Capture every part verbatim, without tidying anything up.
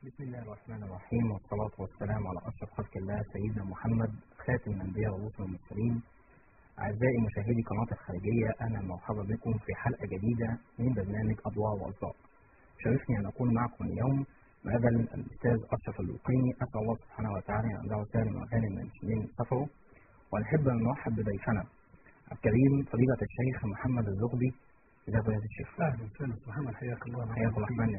بسم الله الرحمن الرحيم، والصلاة والسلام على أشرف خلق الله سيدنا محمد خاتم الأنبياء ورسل المرسلين. أعزائي مشاهدي قناة الخارجية، أهلا ومرحبا بكم في حلقة جديدة من برنامج أضواء وأصداء. شرفني أن أكون معكم اليوم مقابل الأستاذ أشرف اللوقيني. أسأل الله سبحانه وتعالى أن يجعله سالم وغانم من المسلمين سفره. ونحب أن نرحب بضيفنا الكريم فضيلة الشيخ محمد الزغبي. إذا فضيلة الشيخ أهلا وسهلا محمد، حياك الله. حياك الرحمن.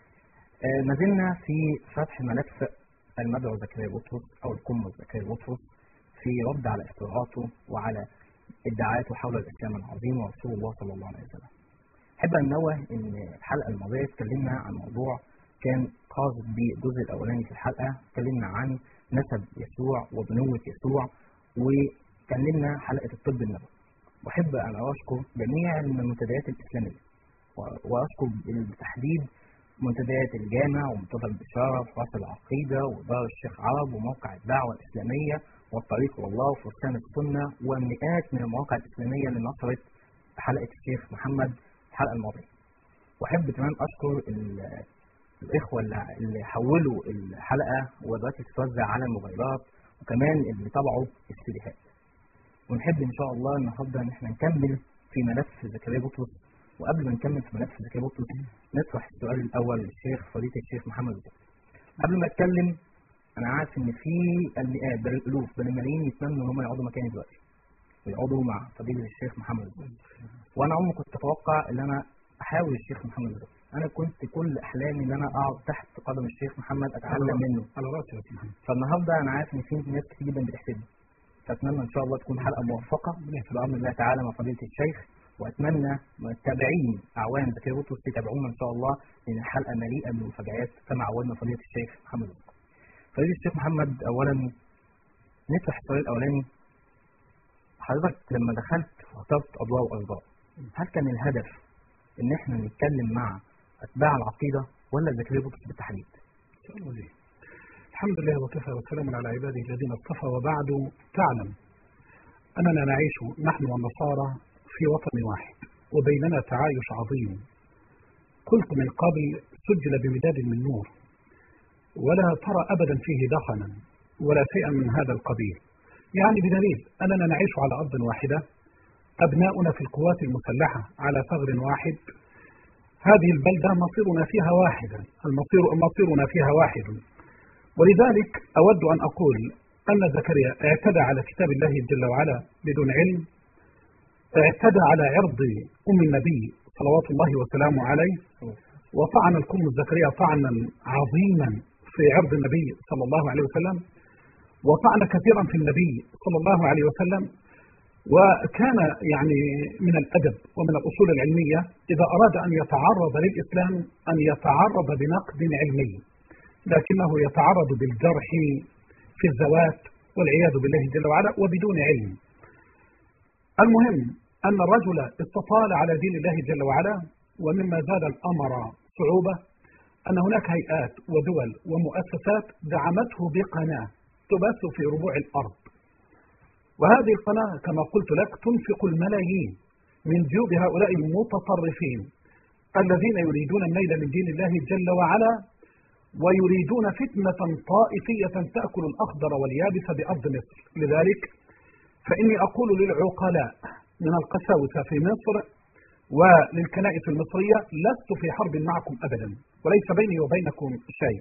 آه ما زلنا في فتح ملف المدعو زكريا بطرس أو القمة زكريا بطرس في رد على افتراءاته وعلى ادعاءاته حول الإسلام العظيم ورسول الله صلى الله عليه وسلم. أحب أن نوه إن الحلقة الماضية اتكلمنا عن موضوع كان خاص بالجزء الأولاني في الحلقة، اتكلمنا عن نسب يسوع وبنوة يسوع، واتكلمنا حلقة الطب النبوي. وأحب أن أشكر جميع المنتديات الإسلامية، وأشكر بالتحديد منتديات الجامع ومنتدى البشارة وفرس العقيدة ودار الشيخ عرب وموقع الدعوة الإسلامية والطريق والله وفرسان السنة ومئات من المواقع الإسلامية اللي نشرت حلقة الشيخ محمد الحلقة الماضية. وأحب كمان أشكر الإخوة اللي حولوا الحلقة ودلوقتي تتوزع على الموبايلات، وكمان اللي طبعوا السيديهات. ونحب إن شاء الله النهارده إن احنا نكمل في ملف زكريا بطرس. وقبل ما نكمل في ملف زكريا بطرس نطرح السؤال الأول للشيخ فضيلة الشيخ محمد الزغبي. قبل ما أتكلم، أنا عارف إن في المئات بل الألوف بل الملايين يتمنوا إن هم يقعدوا مكاني دلوقتي ويقعدوا مع فضيلة الشيخ محمد الزغبي. وأنا عمري كنت أتوقع إن أنا أحاول الشيخ محمد الزغبي. أنا كنت كل أحلامي إن أنا أقعد تحت قدم الشيخ محمد أتعلم منه على راسي يا محمد. فالنهارده أنا عارف إن في ناس كتير جدا بتحسدني، فأتمنى إن شاء الله تكون حلقة موفقة بأمر الله تعالى مع فضيلة الشيخ. وأتمنى التابعين أعوان زكريا بطرس يتابعونا إن شاء الله، لأن الحلقة مليئة بالمفاجآت كما عودنا فضيلة الشيخ محمد الزغبي. فضيلة الشيخ محمد، أولا نطرح السؤال الأولاني. حضرتك لما دخلت واخترت أضواء وأصداء، هل كان الهدف إن إحنا نتكلم مع أتباع العقيدة ولا زكريا بطرس بالتحديد؟ الحمد لله وكفى وسلام على عباده الذين اصطفى، وبعد تعلم أننا نعيش نحن والنصارى في وطن واحد وبيننا تعايش عظيم. قلت من قبل سجل بمداد من نور، ولا ترى أبدا فيه دخنا ولا شيئا من هذا القبيل، يعني بدليل أننا نعيش على أرض واحدة، أبناؤنا في القوات المسلحة على ثغر واحد. هذه البلدة مصيرنا فيها واحدا، المصير مصيرنا فيها واحد. ولذلك أود أن أقول أن زكريا اعتدى على كتاب الله جل وعلا بدون علم، اعتدى على عرض أم النبي صلوات الله وسلامه عليه، وطعن القم زكريا طعنا عظيما في عرض النبي صلى الله عليه وسلم، وطعن كثيرا في النبي صلى الله عليه وسلم. وكان يعني من الأدب ومن الأصول العلمية إذا أراد أن يتعرض للإسلام أن يتعرض بنقد علمي، لكنه يتعرض بالجرح في الذوات والعياذ بالله جل وعلا وبدون علم. المهم أن الرجل استطال على دين الله جل وعلا، ومما زاد الأمر صعوبة أن هناك هيئات ودول ومؤسسات دعمته بقناة تبث في ربوع الأرض، وهذه القناة كما قلت لك تنفق الملايين من جيوب هؤلاء المتطرفين الذين يريدون النيل من دين الله جل وعلا، ويريدون فتنة طائفية تأكل الأخضر واليابس بأرض مصر. لذلك فإني أقول للعقلاء من القساوسة في مصر وللكنائس المصرية: لست في حرب معكم أبدا، وليس بيني وبينكم شيء،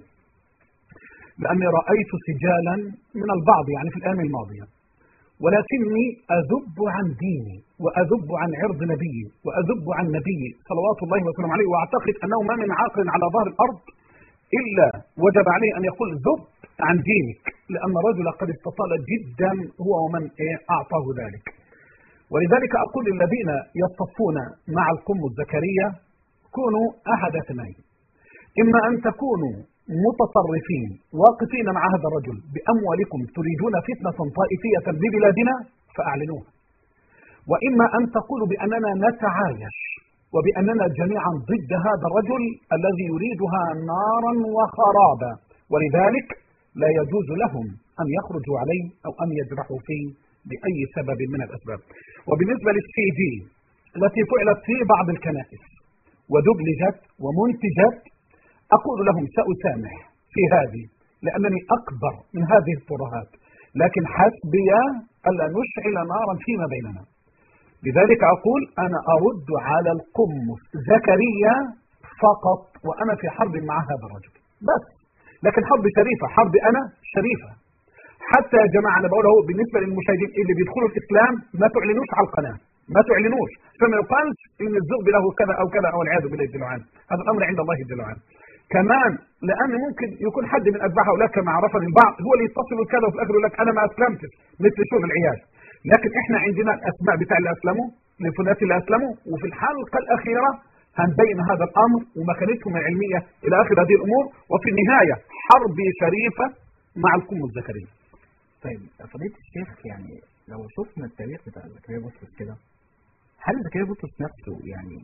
لأني رأيت سجالا من البعض يعني في الآن الماضية، ولكني أذب عن ديني وأذب عن عرض نبيي وأذب عن نبيي صلوات الله وسلامه عليه، وأعتقد أنه ما من عاقل على ظهر الأرض إلا وجب عليه أن يقول ذب عن دينك، لأن الرجل قد استطال جدا هو ومن أعطاه ذلك. ولذلك أقول للذين يصطفون مع القم الزكريا: كونوا أحد اثنين، إما أن تكونوا متطرفين واقفين مع هذا الرجل بأموالكم تريدون فتنة طائفية ببلادنا فأعلنوها، وإما أن تقولوا بأننا نتعايش وبأننا جميعا ضد هذا الرجل الذي يريدها نارا وخرابا، ولذلك لا يجوز لهم أن يخرجوا عليه أو أن يجرحوا فيه بأي سبب من الأسباب. وبالنسبة للسي دي التي فعلت في بعض الكنائس ودبلجت ومنتجت، أقول لهم سأسامح في هذه لأنني أكبر من هذه الترهات، لكن حسبي ألا نشعل نارا فيما بيننا. لذلك أقول أنا أرد على القمص زكريا فقط وأنا في حرب مع هذا الرجل بس، لكن حرب شريفة، حرب أنا شريفة. حتى يا جماعة أنا بقوله بالنسبة للمشاهدين اللي بيدخلوا الإسلام ما تعلنوش على القناة، ما تعلنوش، فما يقالش إن الزغب له كذا أو كذا أو العياذ بالله جل وعلا. هذا الأمر عند الله جل وعلا. كمان لأن ممكن يكون حد من أتباع هؤلاء كما عرفني البعض هو اللي يتصل كذا وفي الآخر يقول لك أنا ما أسلمتش مثل شوف العيال. لكن إحنا عندنا الأسماء بتاع اللي أسلموا لفنات اللي أسلموا، وفي الحلقة الأخيرة هنبين هذا الأمر ومكانتهم العلمية إلى آخر هذه الأمور، وفي النهاية حرب شريفة مع القمص زكريا. طيب فضيلة الشيخ، يعني لو شفنا التاريخ بتاع زكريا بطرس كده، هل زكريا بطرس نفسه يعني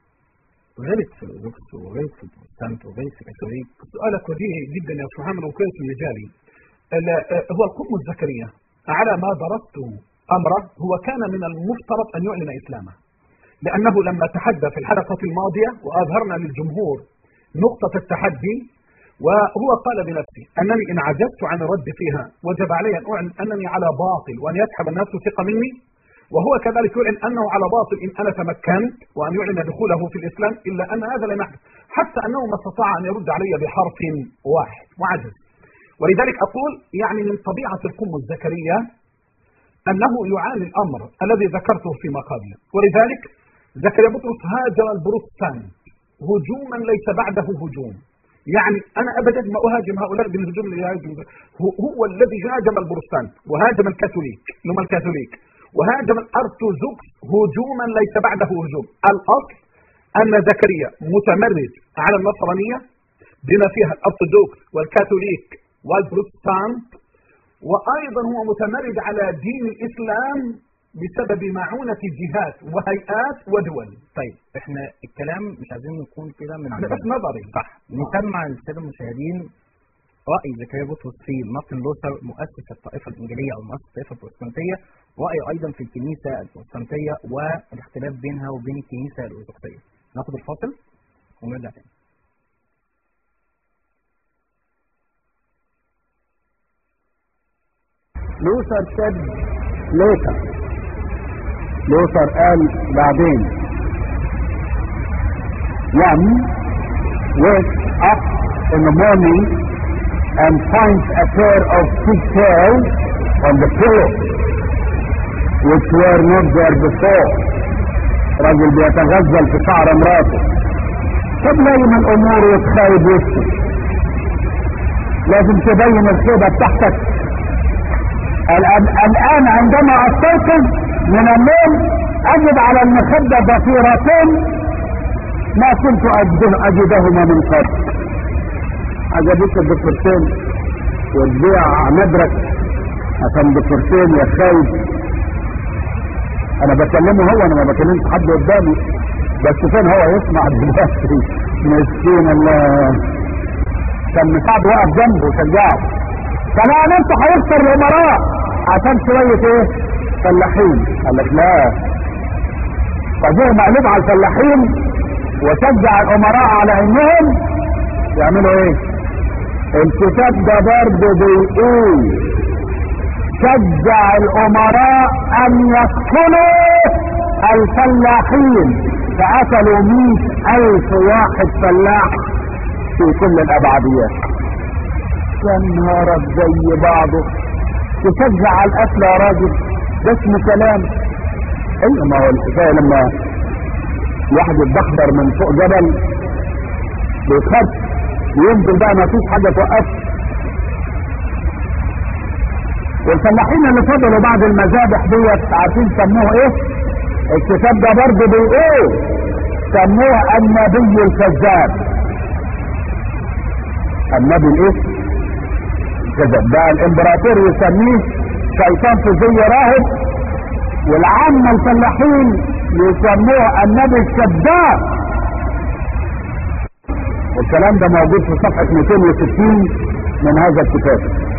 غلط في الأرثوذكس وغلط في البروتستانت وغلط في الكاثوليك؟ سؤالك وجيهي جدا يا أستاذ محمد وكويس من رجالي. هو القمص زكريا على ما درست أمره هو كان من المفترض أن يعلن إسلامه، لأنه لما تحدى في الحلقة الماضية وأظهرنا للجمهور نقطة التحدي، وهو قال بنفسه أنني إن عجزت عن الرد فيها وجب علي أن أعلن أنني على باطل وأن يسحب الناس ثقة مني، وهو كذلك يعلن أنه على باطل إن أنا تمكنت وأن يعلن دخوله في الإسلام، إلا أن هذا لم يحدث، حتى أنه ما استطاع أن يرد علي بحرف واحد وعجز. ولذلك أقول يعني من طبيعة القمص زكريا أنه يعاني الأمر الذي ذكرته في مقابله. ولذلك زكريا بطرس هاجم البروتستانت هجوما ليس بعده هجوم. يعني أنا أبدا ما أهاجم هؤلاء بالهجوم اللي يهاجم، هو, هو الذي هاجم البروتستانت وهاجم الكاثوليك هم الكاثوليك وهاجم الأرثوذكس هجوما ليس بعده هجوم. الأصل أن زكريا متمرد على النصرانية بما فيها الأرثوذكس والكاثوليك والبروتستانت، وأيضا هو متمرد على دين الإسلام بسبب معونة جهات وهيئات ودول. طيب احنا الكلام مش عايزين نكون كده من عندنا بس نظري صح. نسمع للسادة المشاهدين رأي زكريا بطرس في مارتن لوثر مؤسس الطائفة الإنجيلية أو مؤسس الطائفة البروتستانتية، رأي أيضا في الكنيسة البروتستانتية والاختلاف بينها وبين الكنيسة الأرثوذكسية. ناخد الفاصل ونرجع تاني. لوثر said later. لوثر قال بعدين. One wakes up in the morning and finds a pair of pigtails on the pillow which were not there before. رجل بيتغزل في شعر مراته، تبين الامور وتخايب وشه، لازم تبين الخيبة بتاعتك. الآن عندما أستيقظ من النوم أجد على المخدة ضفيرتين ما كنت أجدهما من قبل. عجبتك الضفيرتين وتبيع ندرك عشان ضفيرتين يا خايب. أنا بكلمه هو، أنا ما بكلمش حد قدامي، بس فين هو يسمع دلوقتي؟ مسكين الله، كان مساعد واقف جنبه وشجعه. كمان انتوا هيخسر الامراء عشان شويه ايه؟ فلاحين. قال لك لا، فجوه مقلوب على الفلاحين وشجع الامراء على انهم يعملوا ايه؟ الكتاب ده برضه بيقول شجع الامراء ان يقتلوا الفلاحين، فقتلوا مئة الف واحد فلاح في كل الابعاديات. يا نهارك زي بعضه، تشجع على القتل يا راجل، ده اسمه كلام. ايوه ما هو الحكايه لما واحد يتدحضر من فوق جبل بيتخد وينزل بقى ما فيش حاجه توقفه. والفلاحين اللي فضلوا بعد المذابح ديت عارفين سموه ايه؟ الكتاب ده برضه بيقول سموه النبي الكذاب. النبي الايه؟ كذب. ده الامبراطور يسميه شيطان في زي راهب، والعامة الفلاحين يسموه النبي الكذاب. الكلام ده موجود في صفحة مئتين وستين من هذا الكتاب.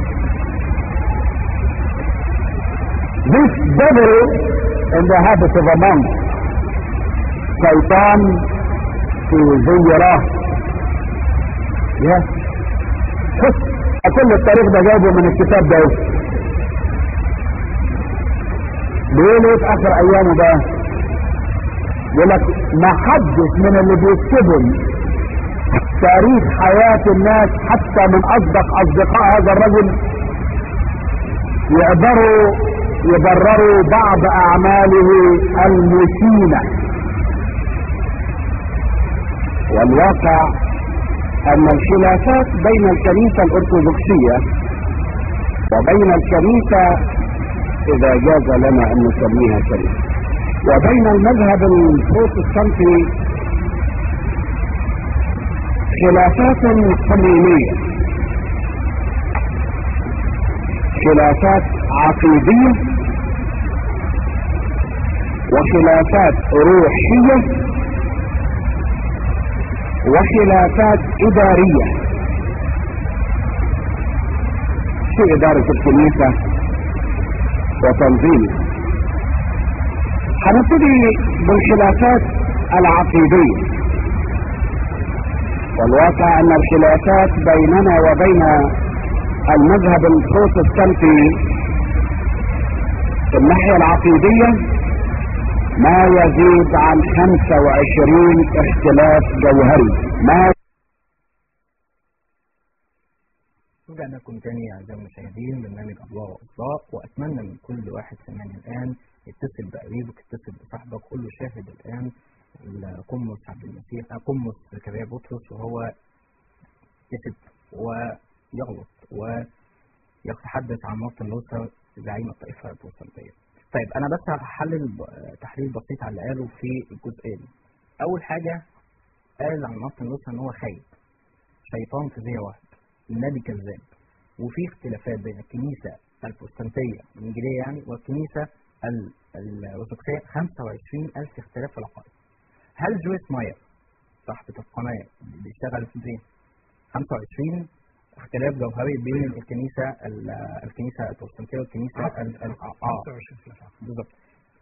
This devil in the habit of a monk. شيطان في زي راهب. Yes. شوف كل التاريخ ده جايبه من الكتاب ده. بيقول ايه في اخر ايامه بقى؟ يقول لك ما حدش من اللي بيكتبوا تاريخ حياة الناس حتى من اصدق اصدقاء هذا الرجل يقدروا يبرروا بعض اعماله المشينة. والواقع ان الخلافات بين الكنيسة الارثوذكسية وبين الكنيسة، اذا جاز لنا ان نسميها كنيسة، وبين المذهب البروتستانتي خلافات صميمية، خلافات عقيدية وخلافات روحية وخلافات إدارية في إدارة الكنيسة وتنظيمها. هنبتدي بالخلافات العقيدية. والواقع ان الخلافات بيننا وبين المذهب البروتستانتي في الناحية العقيدية ما يزيد عن خمسة وعشرين اختلاف جوهري. ما رجعنا لكم تاني اعزائي المشاهدين برنامج اضواء واضواء، واتمنى من كل واحد سمعني الان يتصل بقريبك، يتصل بصاحبك، قول له شاهد الان القمص عبد المسيح قمص زكريا بطرس وهو يكذب ويغلط ويتحدث عن مارتن لوثر زعيم الطائفه البروتستانتيه. طيب انا بس هحلل تحليل بسيط على اللي قاله في الجزئيه دي. اول حاجه قال عن مارتن لوثر ان هو خايب، شيطان في ذي واحد، النبي كذاب، وفي اختلافات بين الكنيسه البروتستانتيه الانجيليه يعني والكنيسه الارثوذكسيه خمسة وعشرين ألف اختلاف في العقائد. هل جويس ماير صاحبة القناه اللي بيشتغل في دي خمسة وعشرين اختلاف جوهري بين الكنيسه الكنيسه البروتستانتيه والكنيسه اه بالظبط؟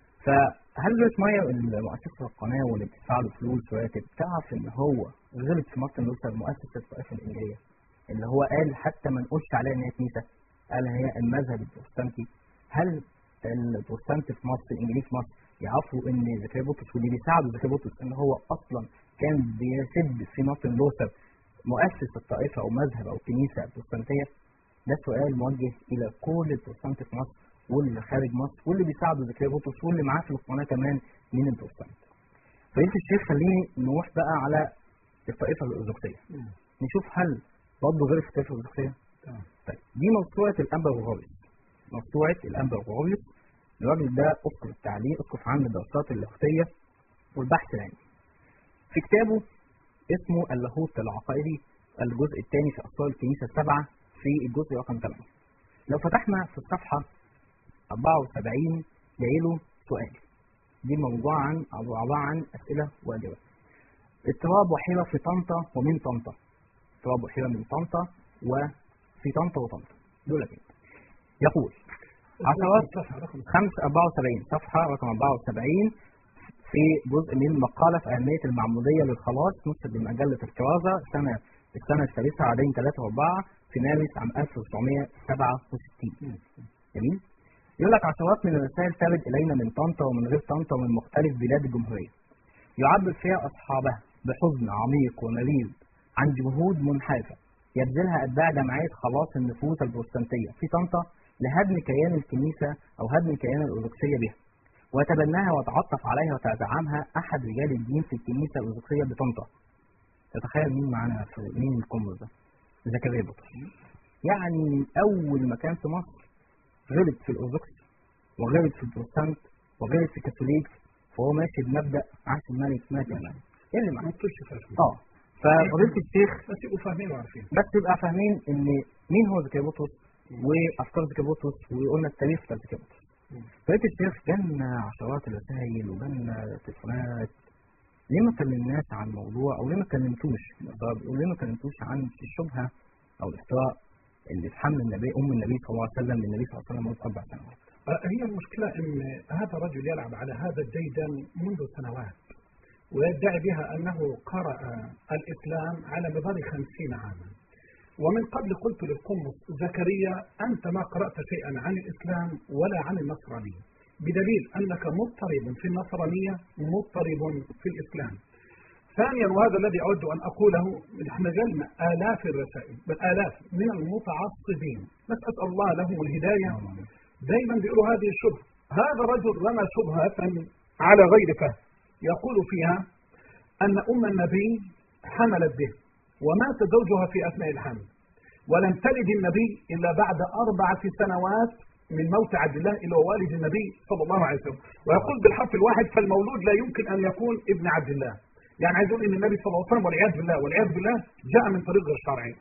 فهل جويس ماير المؤسس القناه واللي بتدفع له فلوس وراتب تعرف ان هو غلط في مارتن لوثر مؤسس الطائفه الانجيليه اللي هو قال حتى ما نقولش عليها ان هي كنيسه، قال هي المذهب البروتستانتي؟ هل البروتستانت في مصر الانجليز في مصر يعرفوا ان زكريا بطرس واللي بيساعدوا زكريا بطرس ان هو اصلا كان بيسب في مارتن لوثر مؤسس الطائفه او مذهب او كنيسه بروتستانتيه؟ ده سؤال موجه الى كل البروتستانت في مصر واللي خارج مصر واللي بيساعدوا زكريا بطرس واللي معاه في القناه كمان من البروتستانت. فقلت الشيخ خليني نروح بقى على الطائفه الارثوذكسيه نشوف هل برضه غير في الطائفه الارثوذكسيه. طيب دي موسوعه الانبا غرغوريوس، موسوعه الانبا غرغوريوس. الراجل ده اسقف التعليم، اسقف عام الدراسات اللاهوتيه والبحث العلمي. في كتابه اسمه اللاهوت العقائدي الجزء الثاني في اسرار الكنيسه السبعه في الجزء رقم ثمانية. لو فتحنا في الصفحه أربعة وسبعين جاي له سؤال، دي موضوع عن عباره عن اسئله واجبات. اضطراب وحيره في طنطا ومن طنطا، اضطراب وحيره من طنطا وفي طنطا وطنطا دول كده. يقول عشرات خمسة أربعة وسبعين صفحة رقم أربعة وسبعين في جزء من مقالة في أهمية المعمودية للخلاص نشر بمجلة الكرازة سنة السنة الثالثة عدين ثلاثة وأربعة في مارس عام ألف وتسعمائة وسبعة وستين. جميل؟ يقول لك عشرات من الرسائل ترد إلينا من طنطا ومن غير طنطا ومن مختلف بلاد الجمهورية يعبر فيها أصحابها بحزن عميق ومريض عن جهود منحرفة يبذلها أتباع جمعية خلاص النفوس البروتستانتية في طنطا لهدم كيان الكنيسة أو هدم كيان الأرثوذكسية بها، ويتبناها ويتعطف عليها ويتدعمها أحد رجال الدين في الكنيسة الأرثوذكسية بطنطا. تتخيل مين معانا في مين القمص ده؟ زكريا بطرس. يعني من أول مكان في مصر غلط في الأرثوذكس وغلط في البروتستانت وغلط في الكاثوليك، فهو ماشي بمبدأ عهد الملك مات الملك. إيه اللي معاه؟ اه ففضيلة الشيخ بس يبقوا فاهمين وعارفين، بس يبقى فاهمين إن مين هو زكريا بطرس وافكار زكريا بطرس وقلنا التاريخ بتاع زكريا بطرس. فقلت الشيخ جالنا عشرات الرسائل وجالنا تليفونات، ليه ما كلمناش عن الموضوع او ليه ما كلمتوش ليه ما كلمتوش عن الشبهه او الافتراء اللي اتحمل النبي ام النبي صلى الله عليه وسلم للنبي صلى الله عليه وسلم منذ اربع سنوات؟ هي المشكله ان هذا الرجل يلعب على هذا الديدن منذ سنوات ويدعي بها انه قرأ الاسلام على مدار خمسين عاما، ومن قبل قلت للقمص زكريا أنت ما قرأت شيئا عن الإسلام ولا عن النصرانية، بدليل أنك مضطرب في النصرانية مضطرب في الإسلام. ثانيا، وهذا الذي أود أن أقوله، نحن جلنا آلاف الرسائل بل آلاف من المتعصبين، نسأل الله لهم الهداية، دائما بيقولوا هذه الشبهة. هذا رجل رمى شبهة على غير فهم، يقول فيها أن أم النبي حملت به ومات زوجها في أثناء الحمل، ولم تلد النبي إلا بعد أربعة سنوات من موت عبد الله إلى والد النبي صلى الله عليه وسلم، ويقول بالحرف الواحد فالمولود لا يمكن أن يكون ابن عبد الله، يعني عايز يقول ان النبي صلى الله عليه وسلم والعياذ بالله والعياذ بالله جاء من طريق غير شرعي.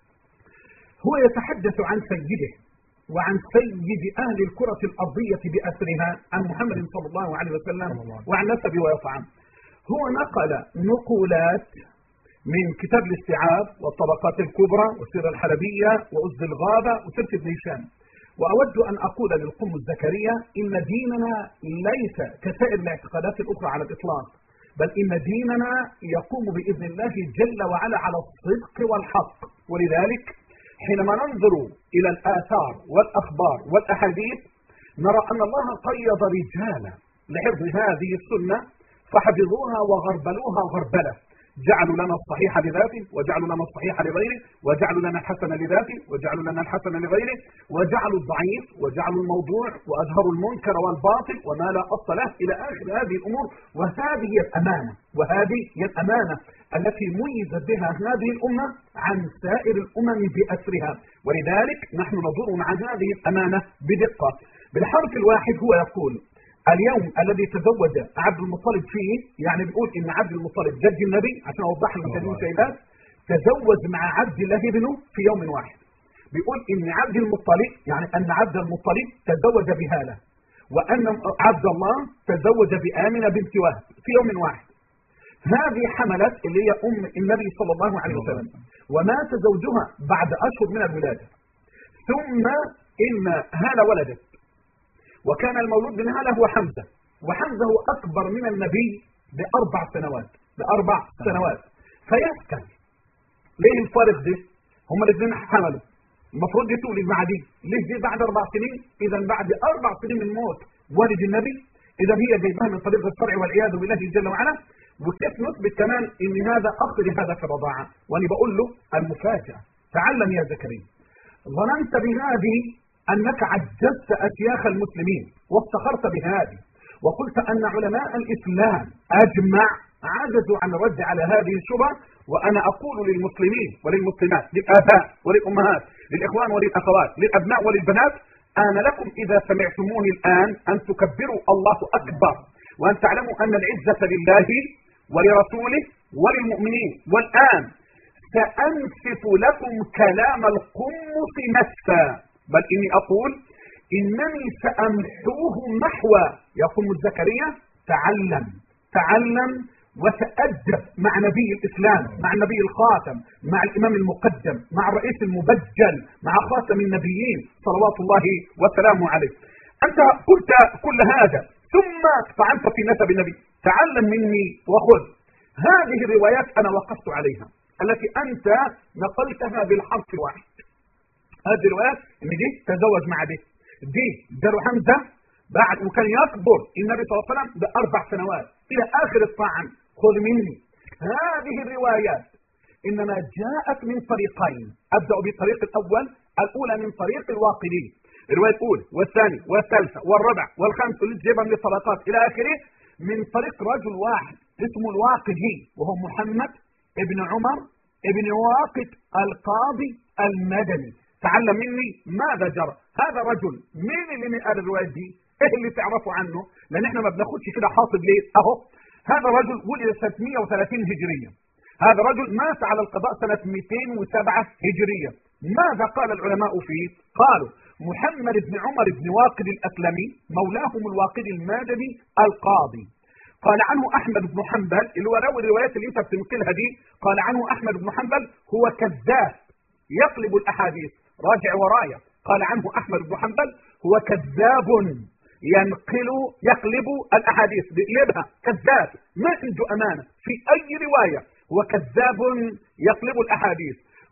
هو يتحدث عن سيده وعن سيد اهل الكرة الارضية باسرها عن محمد صلى الله عليه وسلم وعن نسبه ويطعم. هو نقل نقولات من كتاب الاستيعاب والطبقات الكبرى والسيرة الحلبية وأسد الغابة وسيرة ابن هشام. وأود أن أقول للقم الزكريا إن ديننا ليس كسائر الاعتقادات الأخرى على الإطلاق، بل إن ديننا يقوم بإذن الله جل وعلا على الصدق والحق. ولذلك حينما ننظر إلى الآثار والأخبار والأحاديث نرى أن الله قيض رجالا لحفظ هذه السنة فحفظوها وغربلوها غربلة، جعلوا لنا الصحيح لذاته وجعلوا لنا الصحيح لغيره وجعلوا لنا الحسن لذاته وجعلوا لنا الحسن لغيره وجعلوا الضعيف وجعلوا الموضوع وأظهروا المنكر والباطل وما لا أصل له إلى آخر هذه الأمور. وهذه هي الأمانة، وهذه هي الأمانة التي ميزت بها هذه الأمة عن سائر الأمم بأسرها. ولذلك نحن ندور مع هذه الأمانة بدقة. بالحرف الواحد هو يقول اليوم الذي تزوج عبد المطلب فيه، يعني بيقول ان عبد المطلب جد النبي عشان اوضح المشاهدين شيئات، تزوج مع عبد الله ابنه في يوم واحد. بيقول ان عبد المطلب يعني ان عبد المطلب تزوج بهالة، وان عبد الله تزوج بآمنة بنت وهب في يوم واحد. هذه حملت اللي هي ام النبي صلى الله عليه وسلم، ومات زوجها بعد اشهر من الولادة، ثم ان هالة ولدت، وكان المولود من هالة هو حمزة، وحمزة هو أكبر من النبي بأربع سنوات بأربع سنوات فيسكن. ليه الفارق ده؟ هم الاثنين حملوا، المفروض دي تولد مع دي، ليه دي بعد أربع سنين؟ إذا بعد أربع سنين من موت والد النبي، إذا هي جايبها من طريق الشرع والعياذ بالله جل وعلا. وكيف نثبت كمان إن هذا أخذ لهذا في الرضاعة؟ وأنا بقول له المفاجأة، تعلم يا زكريا، ظننت بهذه أنك عجزت أشياخ المسلمين وافتخرت بهذه، وقلت أن علماء الإسلام أجمع عجزوا عن الرد على هذه الشبهة. وأنا أقول للمسلمين وللمسلمات، للآباء وللأمهات، للإخوان وللأخوات، للأبناء وللبنات، آن لكم إذا سمعتموني الآن أن تكبروا الله أكبر، وأن تعلموا أن العزة لله ولرسوله وللمؤمنين. والآن سأنسف لكم كلام القمص نسفا، بل إني أقول إنني سأمحوه محوى. يقول زكريا تعلم تعلم وتأدب مع نبي الإسلام، مع النبي الخاتم، مع الإمام المقدم، مع الرئيس المبجل، مع خاتم النبيين صلوات الله وسلامه عليه. أنت قلت كل هذا ثم طعنت في نسب النبي، تعلم مني وخذ هذه الروايات أنا وقفت عليها التي أنت نقلتها بالحرف الواحد. هذه الروايات ان دي تزوج مع دي، دي جرو حمزة بعد وكان يكبر النبي صلى الله عليه وسلم بأربع سنوات إلى آخر الطعن. خذ مني هذه الروايات إنما جاءت من طريقين، أبدأ بالطريق الأول، الأولى من طريق الواقدي، الرواية الأولى والثانية والثالثة والرابعة والخامسة اللي تجيبها من الطبقات إلى آخره من طريق رجل واحد اسمه الواقدي، وهو محمد ابن عمر ابن واقد القاضي المدني. تعلم مني ماذا جرى. هذا رجل مين اللي من قال الرواية دي؟ ايه اللي تعرفوا عنه؟ لان احنا ما بناخدش كده حاصل ليه. اهو هذا الرجل ولد سنة مئة وثلاثين هجرية، هذا الرجل مات على القضاء سنة مئتين وسبعة هجرية. ماذا قال العلماء فيه؟ قالوا محمد بن عمر بن واقد الأسلمي مولاهم الواقد المدني القاضي. قال عنه أحمد بن حنبل اللي هو راوي الروايات اللي انت بتنقلها دي، قال عنه أحمد بن حنبل هو كذاب يقلب الأحاديث، راجع ورايا. قال عنه أحمد بن حنبل هو كذاب ينقل يقلب الأحاديث، بيقلبها كذاب ما عنده أمانة في أي رواية، هو كذاب يقلب الأحاديث.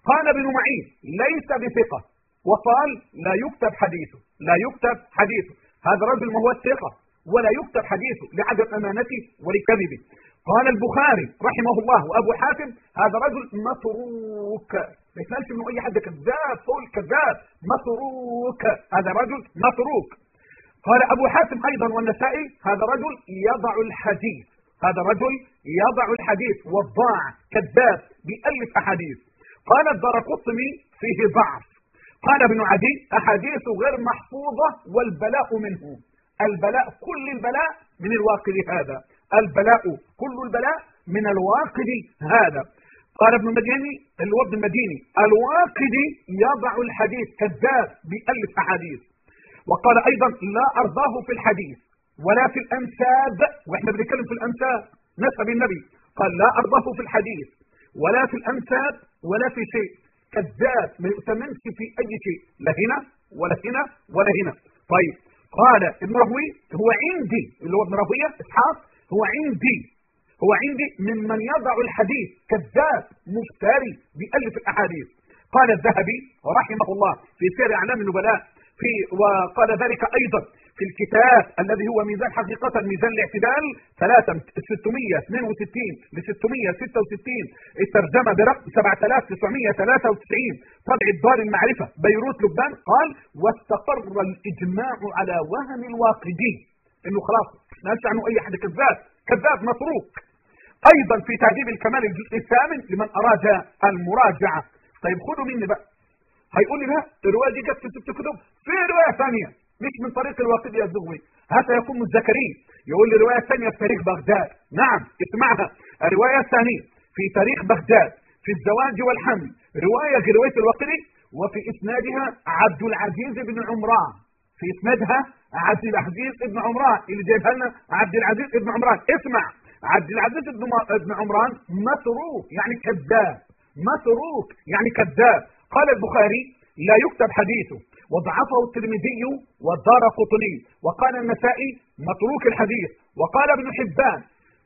قال ابن معين ليس بثقة، وقال لا يكتب حديثه، لا يكتب حديثه، هذا رجل ما هو الثقة ولا يكتب حديثه لعدم أمانته ولكذبه. قال البخاري رحمه الله وأبو حاتم هذا رجل متروك، ما يسألش منه أي حد، كذاب فوق الكذاب، متروك، هذا رجل متروك. قال أبو حاتم أيضا والنسائي هذا رجل يضع الحديث، هذا رجل يضع الحديث وضاع كذاب بألف أحاديث. قال الدارقطني فيه ضعف. قال ابن عدي أحاديث غير محفوظة والبلاء منه، البلاء كل البلاء من الواقد هذا، البلاء كل البلاء من الواقد هذا. قال ابن المديني اللي هو ابن المديني الواقدي يضع الحديث كذاب بألف أحاديث. وقال أيضا لا أرضاه في الحديث ولا في الأنساب، وإحنا بنتكلم في الأنساب نسب النبي، قال لا أرضاه في الحديث ولا في الأنساب ولا في شيء، كذاب ما يؤتمنش في أي شيء، لا هنا ولا هنا ولا هنا. طيب قال ابن رهوي هو عندي، اللي هو ابن رهوية إسحاق، هو عندي هو عندي ممن يضع الحديث كذاب مفتري بألف الأحاديث. قال الذهبي رحمه الله في سير أعلام النبلاء في وقال ذلك أيضا في الكتاب الذي هو ميزان حقيقة ميزان الاعتدال ثلاثة ستمائة واثنين وستين ل ستمائة وستة وستين، الترجمة برقم سبعة آلاف وتسعمائة وثلاثة وتسعين، طبع الدار المعرفة بيروت لبنان. قال واستقر الإجماع على وهم الواقدي، إنه خلاص ما قالش عنه أي حد كذاب، كذاب متروك. أيضا في تعذيب الكمال الجزء الثامن لمن أراد المراجعة. طيب خدوا مني بقى، هيقول لي لا الرواية دي جت في ست كتب، في رواية ثانية مش من طريق الواقدي يا الزغوي، هذا يكون الزكري يقول لي رواية ثانية في تاريخ بغداد. نعم اسمعها، الرواية الثانية في تاريخ بغداد في الزواج والحمل، رواية رواية الواقدي، وفي إسنادها عبد العزيز بن عمران، في إسنادها عبد العزيز بن عمران اللي جايبها لنا عبد العزيز بن عمران. اسمع، عبد العزيز بن عمران متروك يعني كذاب، متروك يعني كذاب. قال البخاري لا يكتب حديثه، وضعفه الترمذي والدارقطني، وقال النسائي متروك الحديث. وقال ابن حبان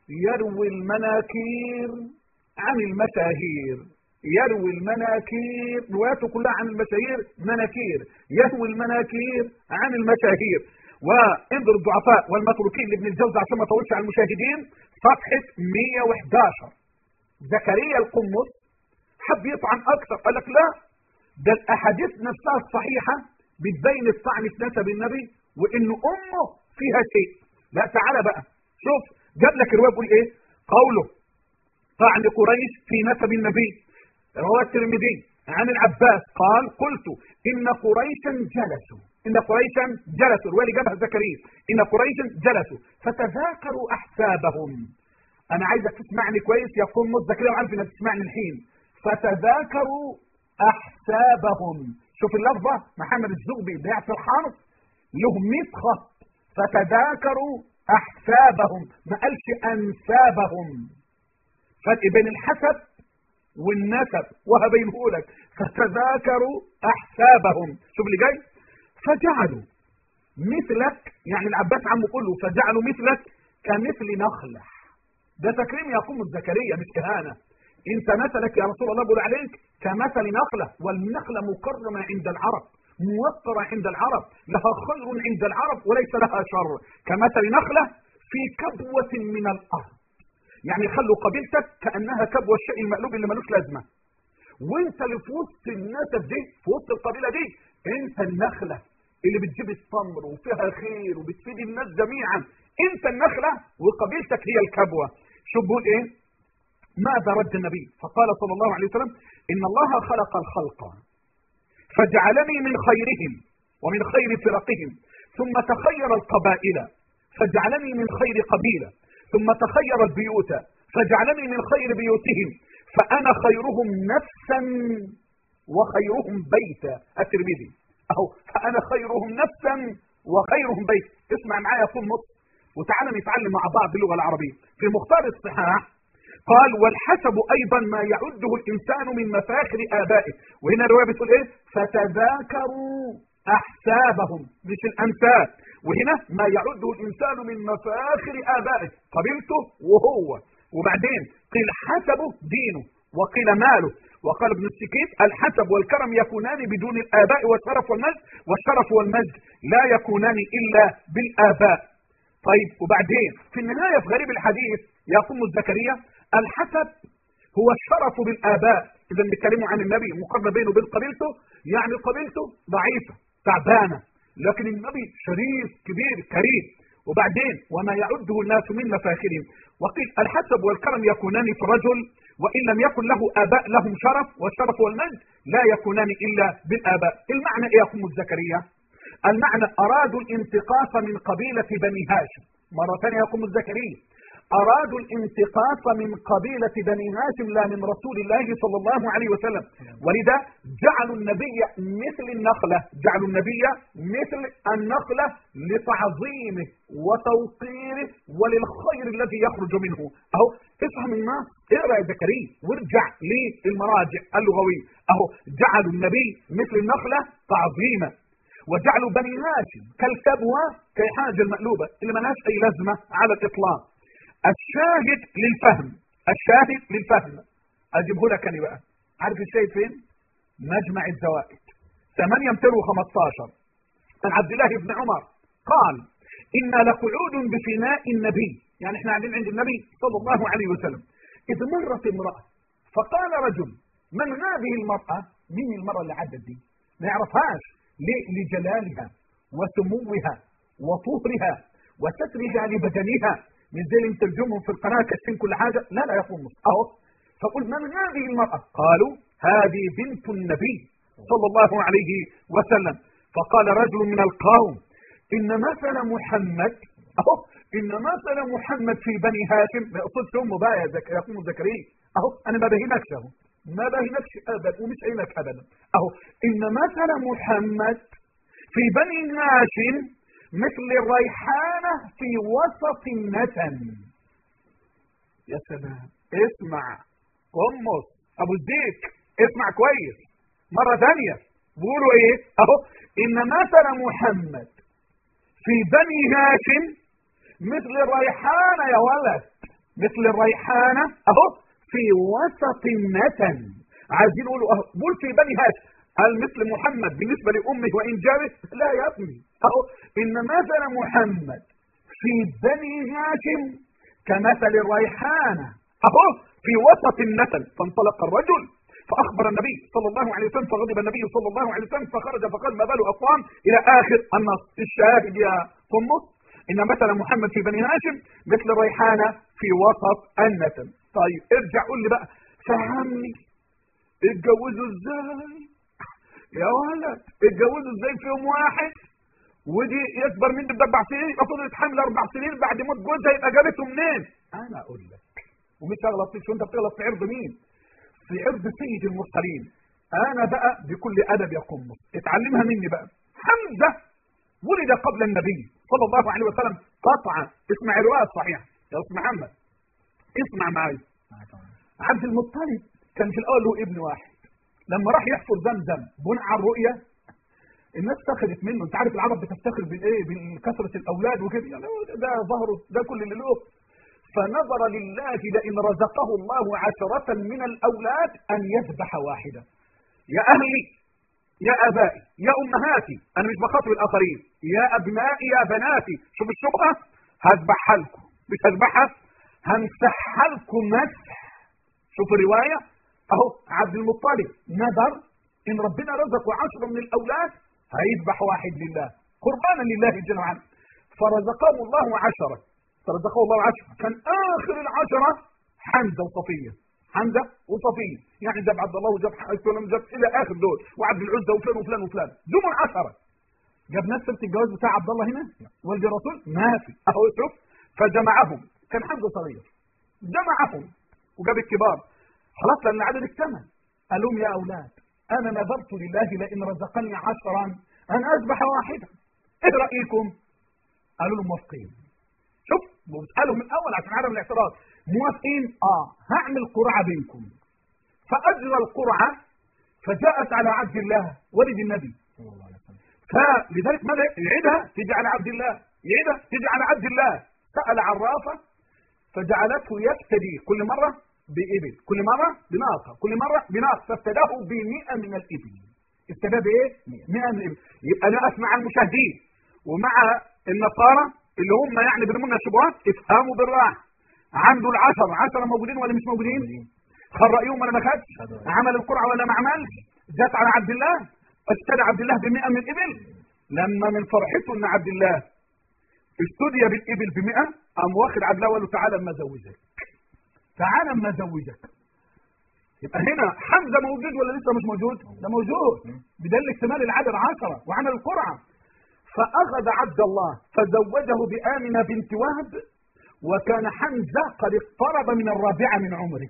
يروي المناكير عن المشاهير، يروي المناكير، رواياته كلها عن المشاهير مناكير، يروي المناكير عن المشاهير. وانظر الضعفاء والمتروكين لابن الجوزي عشان ما اطولش على المشاهدين، صفحة مائة وأحد عشر. زكريا القمص حب يطعن اكثر، قال لك لا ده الاحاديث نفسها الصحيحة بتبين الطعن في نسب النبي وانه امه فيها شيء. لا تعالى بقى شوف، جاب لك الرواية بيقول ايه؟ قوله طعن قريش في نسب النبي، رواه الترمذي عن العباس قال قلت ان قريشا جلسوا، ان قريشا جلسوا، الرواية جابها زكريا، ان قريشا جلسوا فتذاكروا احسابهم. انا عايزك تسمعني كويس يا قمص، زكريا وعارف انك تسمعني الحين. فتذاكروا احسابهم، شوف اللفظة، محمد الزغبي بيعطي الحرف له مئة خط، فتذاكروا احسابهم، ما قالش انسابهم. فرق بين الحسب والنسب وهبينه لك، فتذاكروا احسابهم. شوف اللي جاي، فجعلوا مثلك، يعني العباس عمه كله، فجعلوا مثلك كمثل نخلة. ده تكريم يقوم الزكريا مش كهانة. انت مثلك يا رسول الله بقول عليك كمثل نخلة، والنخلة مكرمة عند العرب، موقرة عند العرب، لها خير عند العرب وليس لها شر، كمثل نخلة في كبوة من الأرض. يعني خلوا قبيلتك كأنها كبوة الشيء المقلوب اللي ملوش لازمة، وانت اللي في وسط النسب دي، في وسط القبيلة دي، انت النخلة اللي بتجيب التمر وفيها خير وبتفيد الناس جميعا، انت النخلة وقبيلتك هي الكبوة. شو بقول ايه؟ ماذا رد النبي؟ فقال صلى الله عليه وسلم ان الله خلق الخلق فجعلني من خيرهم ومن خير فرقهم، ثم تخير القبائل فجعلني من خير قبيلة، ثم تخير البيوت فجعلني من خير بيوتهم، فأنا خيرهم نفسا وخيرهم بيتا. الترمذي أهو، فأنا خيرهم نفسا وخيرهم بيتا. اسمع معايا طول نص وتعالى نتعلم مع بعض اللغة العربية. في مختار الصحاح قال والحسب أيضا ما يعده الإنسان من مفاخر آبائه، وهنا الرواية بتقول إيه؟ فتذاكروا أحسابهم مش الأنساب، وهنا ما يعده الإنسان من مفاخر آبائه، قبيلته وهو، وبعدين قيل حسبه دينه، وقيل ماله، وقال ابن السكيت الحسب والكرم يكونان بدون الآباء والشرف والمجد، والشرف والمجد لا يكونان إلا بالآباء. طيب وبعدين في النهاية في غريب الحديث يا قم زكريا الحسب هو الشرف بالآباء. إذا بيتكلموا عن النبي مقارنة بينه وبين قبيلته، يعني قبيلته ضعيفة تعبانة، لكن النبي شريف كبير كريم. وبعدين وما يعده الناس من مفاخرهم. وقيل الحسب والكرم يكونان في الرجل وإن لم يكن له آباء لهم شرف، والشرف والمجد لا يكونان إلا بالآباء. المعنى إيه يا قم زكريا؟ المعنى أرادوا الانتقاص من قبيلة بني هاشم. مرة ثانية يا قم زكريا أرادوا الانتقاص من قبيلة بني هاشم لا من رسول الله صلى الله عليه وسلم، ولذا جعلوا النبي مثل النخلة، جعلوا النبي مثل النخلة لتعظيمه وتوقيره وللخير الذي يخرج منه. أهو افهم الناس، اقرأ يا زكريا وارجع للمراجع اللغوية. أهو جعلوا النبي مثل النخلة تعظيما، وجعلوا بني هاشم كالكبوة كالحاجة المقلوبة اللي ما لهاش أي لازمة على الإطلاق. الشاهد للفهم، الشاهد للفهم اجيبه لك انا بقى. عارف الشاهد فين؟ مجمع الزوائد ثمانية مئتين وخمستاشر عن عبد الله بن عمر قال إنا لقعود بفناء النبي، يعني احنا قاعدين عند النبي صلى الله عليه وسلم، إذ مرت امرأة فقال رجل من هذه المرأة؟ مين المرأة اللي عدت دي؟ ما يعرفهاش ليه؟ لجلالها وسموها وطهرها وسترها لبدنها، مش زي اللي مترجمهم في القناه كاتبين كل حاجه، لا لا يقوم اهو. فقل من هذه المراه؟ قالوا هذه بنت النبي صلى الله عليه وسلم. فقال رجل من القوم ان مثل محمد اهو ان مثل محمد في بني هاشم، ما يقصدش امه بقى يا زكريا يقوم زكريا اهو، انا ما بهينكش اهو، ما بهينكش ابدا ومش عينك ابدا اهو، ان مثل محمد في بني هاشم مثل الريحانة في وسط النتن. يا سلام، اسمع قمص ابو الديك، اسمع كويس مرة ثانية. بيقولوا ايه اهو ان مثل محمد في بني هاشم مثل الريحانة يا ولد، مثل الريحانة اهو في وسط النتن. عايزين يقولوا اهو بقول في بني هاشم، هل مثل محمد بالنسبة لأمه وإن جابت؟ لا يا ابني أهو إن مثل محمد في بني هاشم كمثل الريحانة أهو في وسط النتن. فانطلق الرجل فأخبر النبي صلى الله عليه وسلم، فغضب النبي صلى الله عليه وسلم فخرج فقال ما بال أقوام إلى آخر النص. الشاهد يا قمص إن مثل محمد في بني هاشم مثل الريحانة في وسط النتن. طيب ارجع قول لي بقى، فهمني اتجوزوا ازاي يا ولد؟ اتجوزوا ازاي في يوم واحد؟ ودي يكبر مني باربع سنين، المفروض يتحمل اربع سنين بعد موت جوزها، يبقى جابته منين؟ انا اقول لك ومش هغلط فيك، وانت بتغلط في عرض مين؟ في عرض سيد المرسلين. انا بقى بكل ادب يا قمص اتعلمها مني بقى. حمزه ولد قبل النبي صلى الله عليه وسلم قطعا. اسمع الروايه صحيح يا استاذ محمد، اسمع معايا. عبد المطلب كان في الاول له ابن واحد، لما راح يحفر زمزم بناء على الرؤيه الناس اتخذت منه. انت عارف العرب بتفتخر بالايه؟ بكثره الاولاد وكده، يعني ده ظهره ده كل اللي له. فنظر لله لئن رزقه الله عشرة من الاولاد ان يذبح واحده. يا اهلي يا ابائي يا امهاتي، انا مش بخاطب الاخرين، يا ابنائي يا بناتي، شوف الشبهه هذبحها لكم، مش هذبحها همسحها لكم مسح. شوف الروايه اهو، عبد المطلب نذر ان ربنا رزقه عشرة من الاولاد هيذبح واحد لله قربانا لله جل وعلا. فرزقه الله عشرة، فرزقه الله عشرة، كان اخر العشرة حمزه وصفيه، حمزه وصفيه، يعني جاب عبد الله وجاب سلم جاب الى اخر دول، وعبد العزى وفلان وفلان وفلان، دول عشرة. جاب ناس سبت الجواز بتاع عبد الله هنا والد الرسول ما في اهو. شوف فجمعهم، كان حمزه صغير جمعهم وجاب الكبار خلاص لان العدد اكتمل. قال لهم يا اولاد انا نذرت لله لئن رزقني عشرا ان اذبح واحدا، ايه رايكم؟ قالوا له موافقين. شوف بسالهم من الاول عشان عدم الاعتراض، موافقين؟ اه هعمل قرعه بينكم. فاجرى القرعه فجاءت على عبد الله ولد النبي، فلذلك ماذا يعيدها؟ تيجي على عبد الله، يعيدها تيجي على عبد الله. سال عرافه فجعلته يفتدي كل مره بإبل، كل مرة بناقة، كل مرة بناقة، فافتداه بمئة من الإبل. افتداه بإيه؟ مئة من الإبل. يبقى أنا أسمع المشاهدين ومع النصارى اللي هم يعني بيرمونا الشبهات، افهموا بالراحة. عنده العشرة، عشرة موجودين ولا مش موجودين؟ خد رأيهم ولا ما خدش؟ عمل القرعة ولا ما عملش؟ جت على عبد الله، اشترى عبد الله بمئة من الإبل. لما من فرحته ان عبد الله استدي بالإبل بمئة، قام واخد عبد الله وقال له تعالى اما ازوجك. تعالى اما ازوجك. يبقى هنا حمزة موجود ولا لسه مش موجود؟ ده موجود. بدل اكتمال العدد عشرة وعمل القرعة. فأخذ عبد الله فزوجه بآمنة بنت وهب، وكان حمزة قد اقترب من الرابعة من عمره.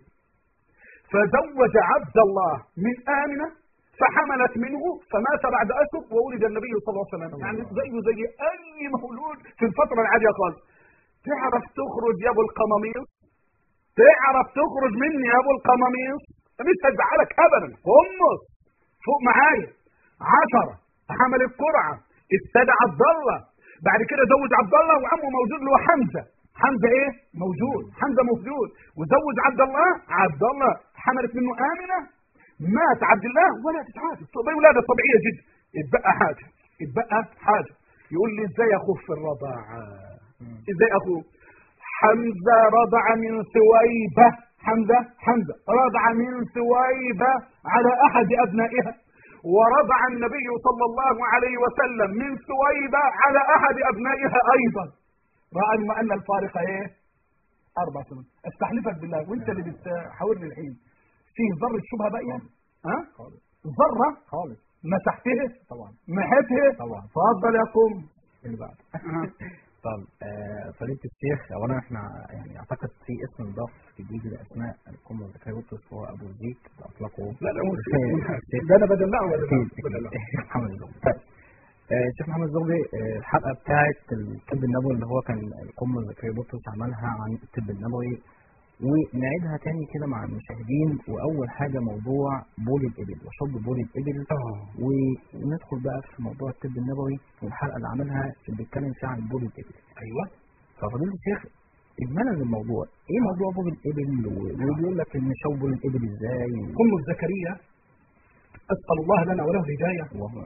فزوج عبد الله من آمنة فحملت منه فمات بعد أشهر وولد النبي صلى الله عليه وسلم. يعني زيه زي أي مولود في الفترة العادية خالص. تعرف تخرج يا أبو القماميص؟ تعرف تخرج مني يا أبو القماميص؟ مش هزعلك أبدا. همص فوق معايا عشرة، حمل القرعة، استدعى عبد الله، بعد كده زوج عبد الله وعمه موجود له حمزة. حمزة ايه؟ موجود. حمزة موجود وزوج عبد الله. عبد الله حملت منه آمنة، مات عبد الله ولا تتعافى. طب ولادة طبيعية جدا. اتبقى حاجة، اتبقى حاجة. يقول لي ازاي اخوه في الرضاعة؟ ازاي اخوه؟ حمزة رضع من ثويبة. حمزة حمزة رضع من ثويبة على احد ابنائها، ورضع النبي صلى الله عليه وسلم من ثويبة على احد ابنائها ايضا. رأينا ان الفارق ايه؟ اربع سنين. استحلفك بالله وانت اللي بتحاورني الحين، فيه ذرة شبهة باقية؟ ها؟ خالص. ذرة؟ خالص. مسحته؟ طبعا. محته؟ طبعا. تفضل يا قوم. اللي بعد. طب آه فضيلة الشيخ، اولا احنا يعني اعتقد في اسم ضاف جديد لاسماء القمة الذكية بطرس هو ابو زيك اطلقه. لا لا ده انا بدلعه ولا بدلعه؟ محمد الزغبي. الشيخ محمد الزغبي، الحلقة بتاعت الطب النبوي اللي هو كان القمة الذكية بطرس عملها عن الطب النبوي، ونعيدها تاني كده مع المشاهدين. واول حاجة موضوع بول الابل وشرب بول الابل، وندخل بقى في موضوع الطب النبوي والحلقة اللي عملها اللي بيتكلم فيها عن بول الابل. ايوه. ففضيلة الشيخ اجمالا للموضوع، ايه موضوع بول الابل؟ وبيقول لك ان شرب بول الابل ازاي؟ قمة زكريا اسال الله لنا وله الهداية.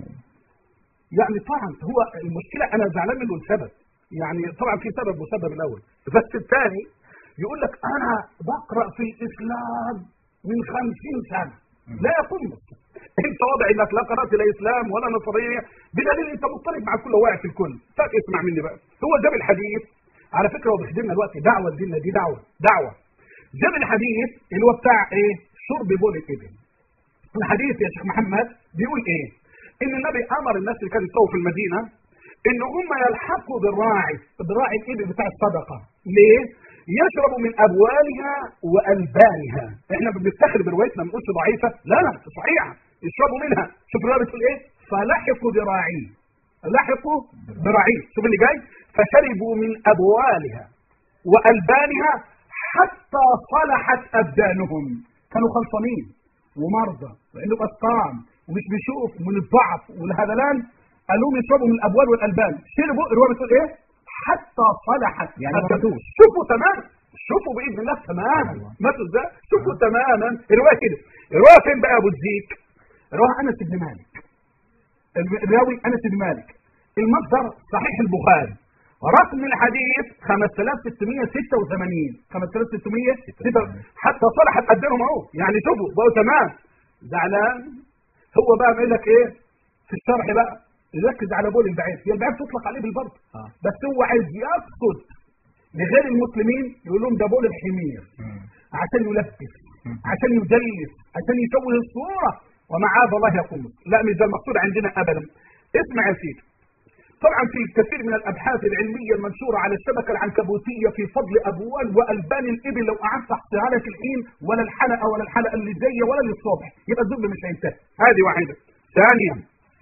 يعني طبعا هو المشكلة انا زعلان منه لسبب، يعني طبعا في سبب وسبب الاول، بس الثاني يقول لك انا بقرأ في الاسلام من خمسين سنة. لا يقوم انت واضح انك لا قرأت لا اسلام ولا نصرية، بدليل انت مضطرب مع كل واقع في الكل. فاسمع مني بقى، هو جاب الحديث على فكرة هو بيخدمنا دلوقتي دعوة ديننا دي دعوة دعوة جاب الحديث اللي هو بتاع ايه؟ شرب بول الابل. الحديث يا شيخ محمد بيقول ايه؟ ان النبي امر الناس اللي كانوا يسووا في المدينة ان هم يلحقوا بالراعي بالراعي الابل بتاع الصدقة. ليه؟ يشرب من ابوالها والبانها. احنا بنفتخر بروايتنا، ما بنقولش ضعيفه، لا لا صحيحه، يشربوا منها. شوف الروايه بتقول ايه؟ فلحقوا براعي، لحقوا براعي. شوف اللي جاي، فشربوا من ابوالها والبانها حتى صلحت ابدانهم. كانوا خلصانين ومرضى لانه بسطان ومش بيشوف من الضعف والهذلان، قالوا يشربوا من الابوال والالبان. شربوا، الروايه بتقول ايه؟ حتى صلحت يعني ماتوش. شوفوا تمام، شوفوا باذن الله تماما ماتوا ازاي، شوفوا تماما. الروايه كده. الروايه فين بقى ابو الزيك؟ الروايه انس بن مالك، الراوي انس بن مالك، المصدر صحيح البخاري، رقم الحديث خمسة آلاف وستمائة وستة وثمانين خمسة آلاف وستمائة وستة وثمانين. حتى صلحت قدامهم اهو، يعني شوفوا بقوا تمام. زعلان هو بقى بيقول لك ايه في الشرح بقى؟ يركز على بول البعير. هي البعير تطلق عليه بالبرد، آه. بس هو عايز يقصد لغير المسلمين يقول لهم ده بول الحمير، عشان يلبس، عشان يدلس، عشان يسوي الصوره، ومعاذ الله يقول لا مش ده المقصود عندنا ابدا. اسمع يا سيدي، طبعا في كثير من الابحاث العلميه المنشوره على الشبكه العنكبوتيه في فضل ابوال والبان الابل، لو قعدت احصيها لك الحين ولا الحلقه ولا الحلقه اللي جايه ولا للصبح يبقى الذل مش هينتهي. هذه واحده. ثانيا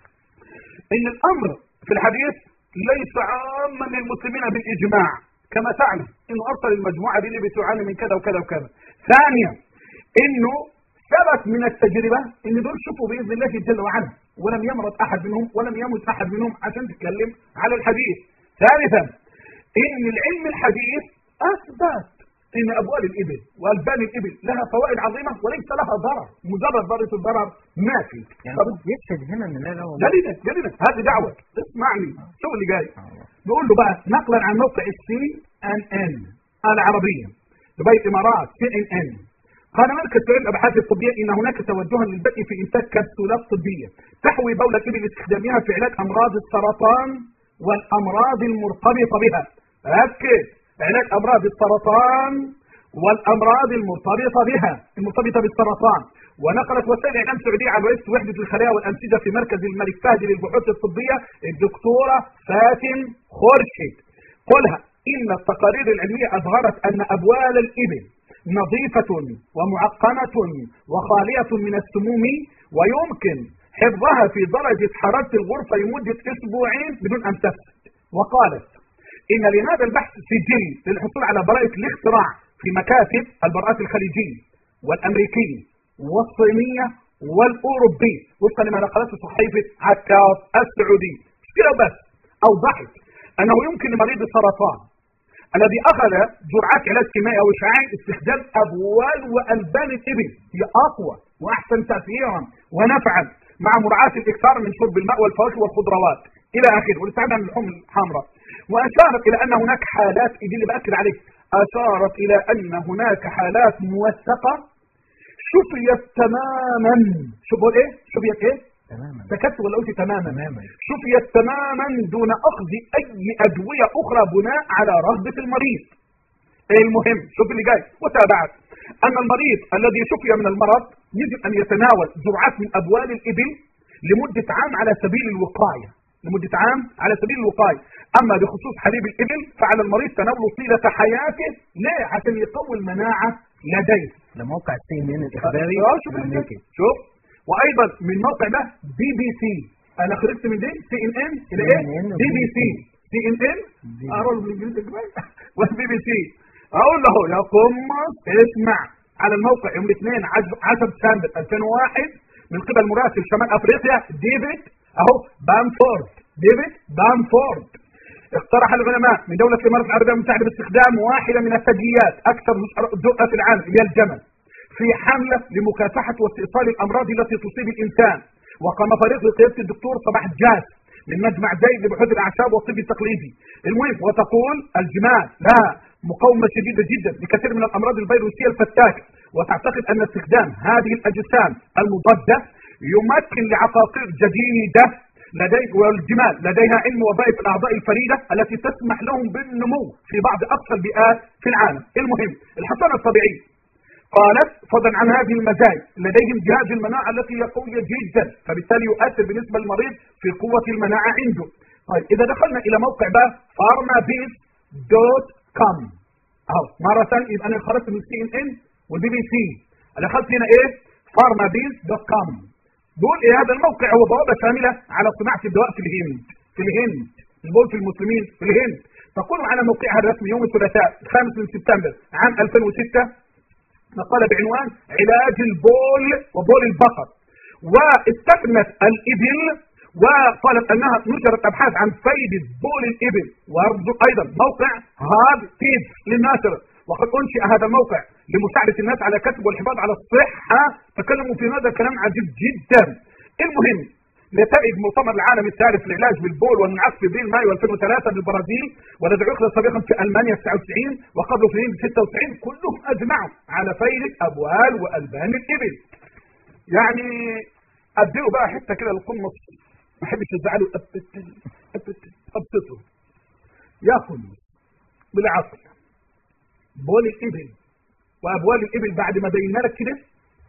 ان الامر في الحديث ليس عاما للمسلمين بالاجماع، كما تعلم انه ارسل المجموعه دي اللي بتعاني من كذا وكذا وكذا. ثانيا انه ثبت من التجربه ان دول شوفوا باذن الله جل وعلا ولم يمرض احد منهم ولم يمت احد منهم عشان تتكلم على الحديث. ثالثا ان العلم الحديث اثبت ان ابوال الابل والبان الابل لها فوائد عظيمه وليس لها ضرر، مجرد ضرر الضرر ما في. يعني يشهد هنا ان لا لا جلينا جلينا هذه دعوه، اسمعني شو اللي جاي. نقول له بقى نقلا عن موقع السي ان ان العربيه دبي الامارات سي ان ان، قال مركز تعليم الابحاث الطبيه ان هناك توجها للبدء في انتاج كبسولات طبيه تحوي بول الابل لاستخدامها في علاج امراض السرطان والامراض المرتبطه بها. ركز، علاج امراض السرطان والامراض المرتبطه بها المرتبطه بالسرطان. ونقلت وسائل اعلام سعوديه عن رئيس وحده الخلايا والانسجه في مركز الملك فهد للبحوث الطبيه الدكتوره فاتن خورشيد قالها ان التقارير العلميه اظهرت ان ابوال الابل نظيفه ومعقمه وخاليه من السموم ويمكن حفظها في درجه حراره الغرفه لمده اسبوعين بدون ان تفسد. وقالت إن لهذا البحث سجل للحصول على براءة الاختراع في مكاتب البراءات الخليجية والأمريكية والصينية والأوروبية وفقا لما نقلته صحيفة عكاظ السعودية. مش كده بس، أوضحت أنه يمكن لمريض السرطان الذي أخذ جرعات علاج كيميائي أو إشعاعي استخدام أبوال وألبان الإبل، هي أقوى وأحسن تأثيرا ونفعا مع مراعاة الإكثار من شرب الماء والفواكه والخضروات إلى آخره، والاستعانة عن اللحوم الحمراء. وأشارت إلى أن هناك حالات، دي اللي بأكد عليه، أشارت إلى أن هناك حالات موثقة شفيت تماما. شوفوا إيه؟ شفيت إيه؟ تماما. سكت ولا قلت تماما؟ تماما. شفيت تماما دون أخذ أي أدوية أخرى بناء على رغبة المريض. المهم شوف اللي جاي. وتابعت أن المريض الذي شفي من المرض يجب أن يتناول جرعات من أبوال الإبل لمدة عام على سبيل الوقاية. لمدة عام على سبيل الوقاية. أما بخصوص حليب الإبل فعلى المريض تناوله طيلة حياته. ليه؟ عشان يقوي المناعة لديه. ده موقع السي ان ان الإخباري. شوف شوف وأيضا من موقع ده بي بي سي. أنا خرجت من دي سي إن إن إلى إيه؟ بي بي سي. سي إن إن أقرأ بالإنجليزي كمان والبي بي سي. أقول له يا قمص اسمع، على الموقع يوم الاثنين عشرة ديسمبر ألفين وواحد من قبل مراسل شمال أفريقيا ديفيد أهو بامفورد. ديفيد بامفورد اقترح العلماء من دولة الإمارات العربية المتحدة باستخدام واحدة من الثدييات أكثر دقة في العالم هي الجمل في حملة لمكافحة واستئصال الأمراض التي تصيب الإنسان. وقام فريق بقيادة الدكتور صباح الجاز من مجمع زايد لبحوث الأعشاب والطب التقليدي. المهم وتقول الجمال لها مقاومة شديدة جدا لكثير من الأمراض الفيروسية الفتاكة، وتعتقد أن استخدام هذه الأجسام المضادة يمكن لعقاقير جديدة لدي والجمال لديها علم وظائف الأعضاء الفريدة التي تسمح لهم بالنمو في بعض أقصى البيئات في العالم. المهم الحصانة الطبيعية قالت فضلا عن هذه المزايا لديهم جهاز المناعة التي هي قوية جدا، فبالتالي يؤثر بالنسبة للمريض في قوة المناعة عنده. طيب إذا دخلنا إلى موقع بقى فارمابيز دوت كوم أهو مرة ثانية، يبقى أنا خرجت من سي إن إن والبي بي سي، أنا دخلت هنا إيه؟ فارمابيز دوت كوم. بقول إيه هذا الموقع هو بوابة شاملة على صناعة الدواء في الهند. في الهند البول في المسلمين في الهند. تقول على موقعها الرسمي يوم الثلاثاء الخامس من سبتمبر عام ألفين وستة مقالة بعنوان علاج البول وبول البقر، واستثنت الإبل وقالت أنها نشرت أبحاث عن فائدة بول الإبل، وأيضا موقع هاد تيبس للناشر. وقد أنشئ هذا الموقع لمساعدة الناس على كسب والحفاظ على الصحة. تكلموا في هذا الكلام عجيب جدا. المهم نتائج مؤتمر العالم الثالث للعلاج بالبول والمنعكس في ابريل مايو ألفين وثلاثة بالبرازيل، والذي عقد سابقا في المانيا تسعة وتسعين وقبله في الهند ستة وتسعين، كلهم اجمعوا على فائده ابوال والبان الابل. يعني اديله بقى حته كده للقمص، ما احبش ازعله، ابسطه يا قمص بالعقل. بول الابل وابوال الابل بعد ما بينا لك كده،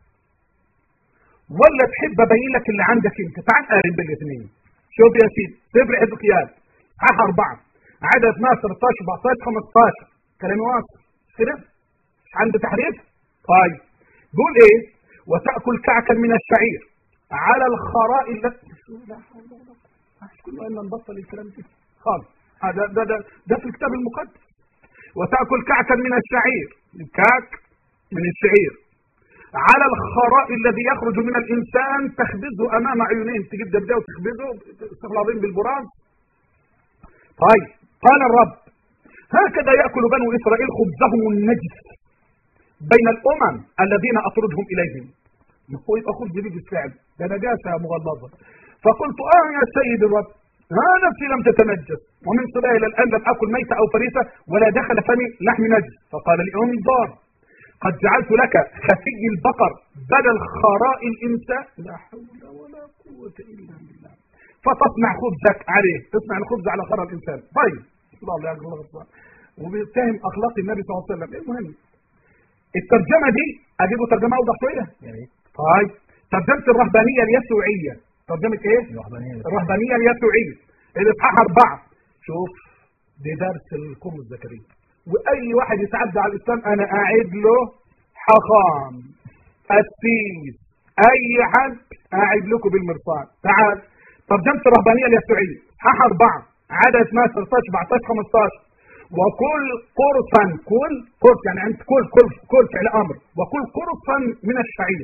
ولا تحب ابين لك اللي عندك انت؟ تعال قارن بالاثنين. شوف يا سيدي صفر حزقيات صح أربعة عدد اثناشر ثلاثة عشر أربعتاشر خمستاشر كلام واصل كده مش عنده تحريف. طيب بيقول ايه؟ وتأكل كعكا من الشعير على الخراء التي لا حول ولا قوة كله إلا نبطل الكلام ده خالص. هذا ده, ده ده في الكتاب المقدس. وتأكل كعكا من الشعير، الكعك من الشعير على الخراء الذي يخرج من الإنسان تخبزه أمام عيونين. تجيب دبدة وتخبزه استغل العظيم بالبراز. طيب قال الرب هكذا يأكل بنو إسرائيل خبزهم النجس بين الأمم الذين أطردهم إليهم. هو يبقى خبز نجس فعلا، ده نجاسة مغلظة. فقلت آه يا سيد الرب، ها نفسي لم تتنجس، ومن صباحي إلى الآن لم أكل ميتة أو فريسة ولا دخل فمي لحم نجس. فقال لي انظر، قد جعلت لك خفي البقر بدل خراء الإنسان، لا حول ولا قوة إلا بالله، فتصنع خبزك عليه، تصنع الخبز على خراء الإنسان. طيب الله الله الله، وبيتهم أخلاق النبي صلى الله عليه وسلم. المهم الترجمة دي أجيبه ترجمة أوضح شوية. طيب ترجمة الرهبانية اليسوعية، ترجمة إيه؟ الرهبانية اليسوعية الإصحاح أربعة. شوف دي درس القم الزكريا، وأي واحد يتعدى على الإسلام أنا أعيد له حقام السيس، أي حد أعيد لكم بالمرصاد. تعال ترجمة الرهبانية اليسوعية إصحاح أربعة عدد ستة عشر سبعتاشر خمستاشر. وكل قرصا، كل قرص يعني انت كل كل كل فعل امر، وكل قرصا من الشعير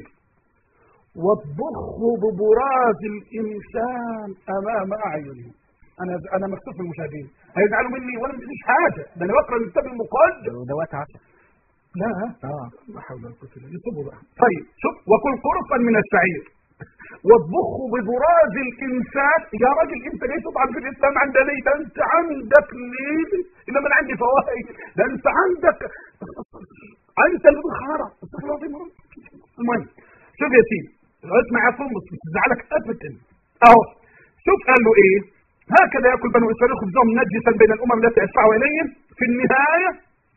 واطبخه ببراز الانسان امام اعينهم. انا انا مكتوب في المشاهدين هيزعلوا مني وانا ما بديش حاجه، ده انا بقرا الكتاب المقدس. وده وقت عشر. لا اه لا حول ولا قوه الا بالله. طيب شوف، وكل قرصا من الشعير واطبخه ببراز الانسان. يا راجل انت ليه تطعن في الاسلام؟ عند ليه؟ ده انت عندك ليه؟ انما انا عندي فوائد، ده انت عندك انت اللي بخاره. المهم شوف يا سيدي، اسمع يا صوم مش تزعلك ابدا. اهو شوف قال له ايه؟ هكذا ياكل بنو اسرائيل خبزهم نجسا بين الامم التي ادفعوا اليهم. في النهايه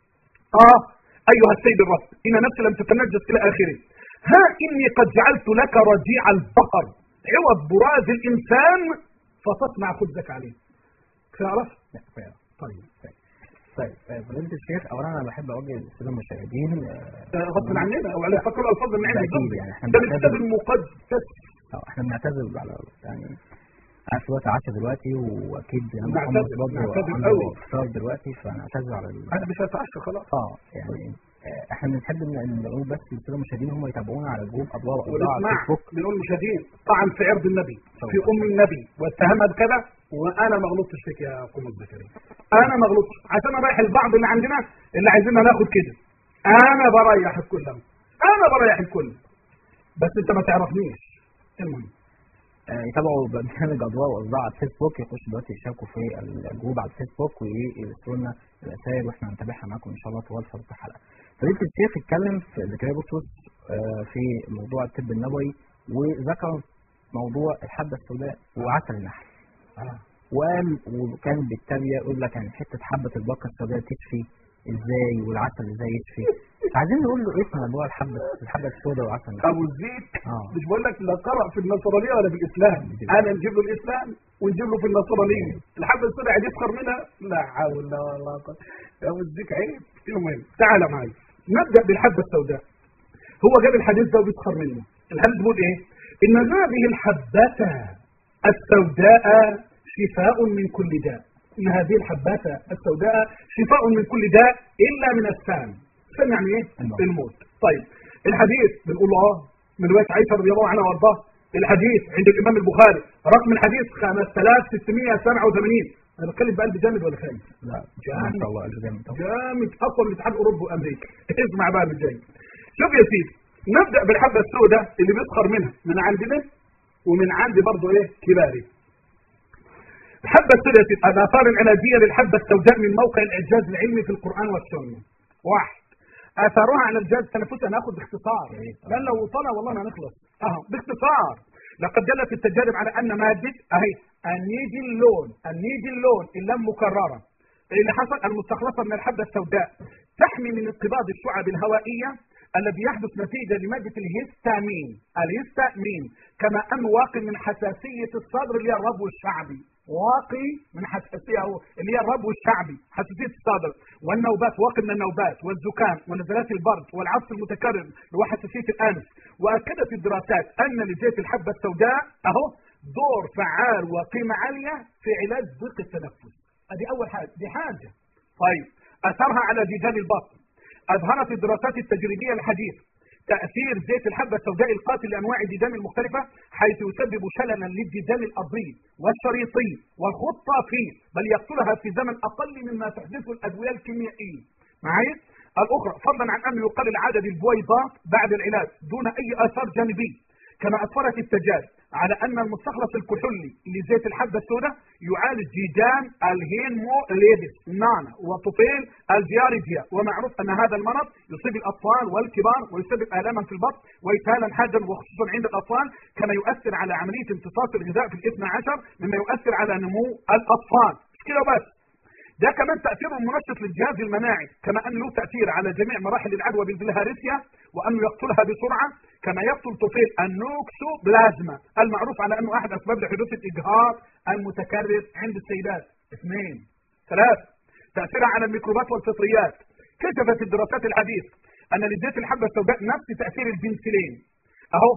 اه ايها السيد الرب ان نفسي لم تتنجس الى اخره. ها إني قد جعلت لك رجيع البقر عوض براز الإنسان فتصنع خبزك عليه. تعرف؟ لا فعلا. طيب طيب فضيلة الشيخ، أولا أنا بحب أوجه السادة المشاهدين غصب عننا أو على فكرة الألفاظ اللي عندي أكيد يعني إحنا ده الكتاب المقدس. أه إحنا بنعتذر على يعني أنا في وقت عشاء دلوقتي، وأكيد أنا بنعتذر برضه إفطار دلوقتي، فنعتذر على أنا مش هتعشى خلاص. أه يعني احنا بنحب ان نقول بس للساده المشاهدين هم يتابعونا على جروب اضواء واضاءه على الفيسبوك. بنقول المشاهدين طعن في عرض النبي في ام النبي واتهمها بكذا، وانا ما غلطتش فيك يا قم الزكريا، انا ما غلطتش، عشان اريح البعض اللي عندنا اللي عايزيننا ناخد كده. انا بريح الكل، انا بريح الكل، بس انت ما تعرفنيش. المهم يتابعوا برنامج اضواء واصداء على الفيسبوك، يخشوا دلوقتي يشاركوا في الجروب على الفيسبوك ويرسلوا لنا الرسائل واحنا هنتابعها معاكم ان شاء الله طوال فتره الحلقه. فضيلة الشيخ اتكلم في زكريا بطرس في موضوع الطب النبوي، وذكر موضوع الحبه السوداء وعسل النحل. وقال وكان بالتالي يقول لك يعني حته حبه البقره السوداء تشفي ازاي والعسل ازاي يشفي. عايزين نقول له ايه في موضوع الحبه الحبه السوداء وعسل النحل؟ ابو الزيت آه. مش بقول لك لا قرأ في النصرانيه ولا في الاسلام، انا نجيب له الاسلام ونجيب له في النصرانيه. الحبه السوداء عايز يسخر منها؟ لا حول ولا قوه. يا ابو الزيت عيب. المهم تعال معايا نبدا بالحبه السوداء. هو جاب الحديث ده وبيسخر منه. الحديث بيقول ايه؟ ان هذه الحبه السوداء شفاء من كل داء. ان هذه الحبات السوداء شفاء من كل داء الا من السام. سام يعني ايه؟ الموت. طيب الحديث بنقول اه من روايه عائشه رضي الله عنها وارضاها. الحديث عند الامام البخاري رقم الحديث خمسة آلاف وستمائة وسبعة وثمانين. انا بتكلم بقلب جامد ولا خايف؟ لا جامد. ما شاء الله جامد جامد اقوى من الاتحاد الاوروبي وامريكا. اسمع بقى من الجاي. شوف يا سيدي، نبدا بالحبه السوداء اللي بيسخر منها من عندنا ومن عندي برضه ايه كباري. الحبة السوداء الآثار العلاجية للحبة السوداء من موقع الإعجاز العلمي في القرآن والسنة. واحد، آثارها على الجهاز التنفسي. أنا هاخد باختصار لأن لو طلع والله ما نخلص. أهو باختصار، لقد دلت التجارب على أن مادة أهي النيدلون النيدلون اللام مكررة اللي حصل المستخلصة من الحبة السوداء تحمي من انقباض الشعب الهوائية الذي يحدث نتيجة لمادة الهستامين الهستامين كما أن واقي من حساسية الصدر اللي هي الربو الشعبي. واقي من حساسية اللي هي الربو الشعبي، حساسية الصدر، والنوبات، واقي من النوبات والزكام ونزلات البرد والعطس المتكرر وحساسية الأنف. وأكدت الدراسات أن لزيت الحبة السوداء أهو دور فعال وقيمة عالية في علاج ضيق التنفس. ادي أول حاجة، دي حاجة. طيب أثرها على جدار البطن. أظهرت الدراسات التجريبية الحديثة تأثير زيت الحبة السوداء القاتل لأنواع الديدان المختلفة، حيث يسبب شللا للديدان الأرضي والشريطي والخطافي، بل يقتلها في زمن أقل مما تحدثه الأدوية الكيميائية. معي؟ الأخرى فضلا عن أنه يقلل عدد البويضات بعد العلاج دون أي آثار جانبية، كما أسفرت التجارب على أن المستخلص الكحولي لزيت الحبة السوداء يعالج ديدان الهيموليدس نانا وطفيل الجياريديا، ومعروف أن هذا المرض يصيب الأطفال والكبار ويسبب آلاما في البطن وإسهالا حادا وخصوصا عند الأطفال، كما يؤثر على عملية امتصاص الغذاء في الاثنى عشر مما يؤثر على نمو الأطفال. مش كده بس، ده كمان تأثيره المنشط للجهاز المناعي، كما أنه له تأثير على جميع مراحل العدوى بالبلهارسيا، وأنه يقتلها بسرعة كما يقتل طفيل النوكسوبلازما المعروف على أنه أحد أسباب لحدوث الإجهاض المتكرر عند السيدات. اثنين ثلاث تأثيرها على الميكروبات والفطريات. كشفت الدراسات الحديثة أن لزيت الحبة السوداء نفس تأثير البنسلين أهو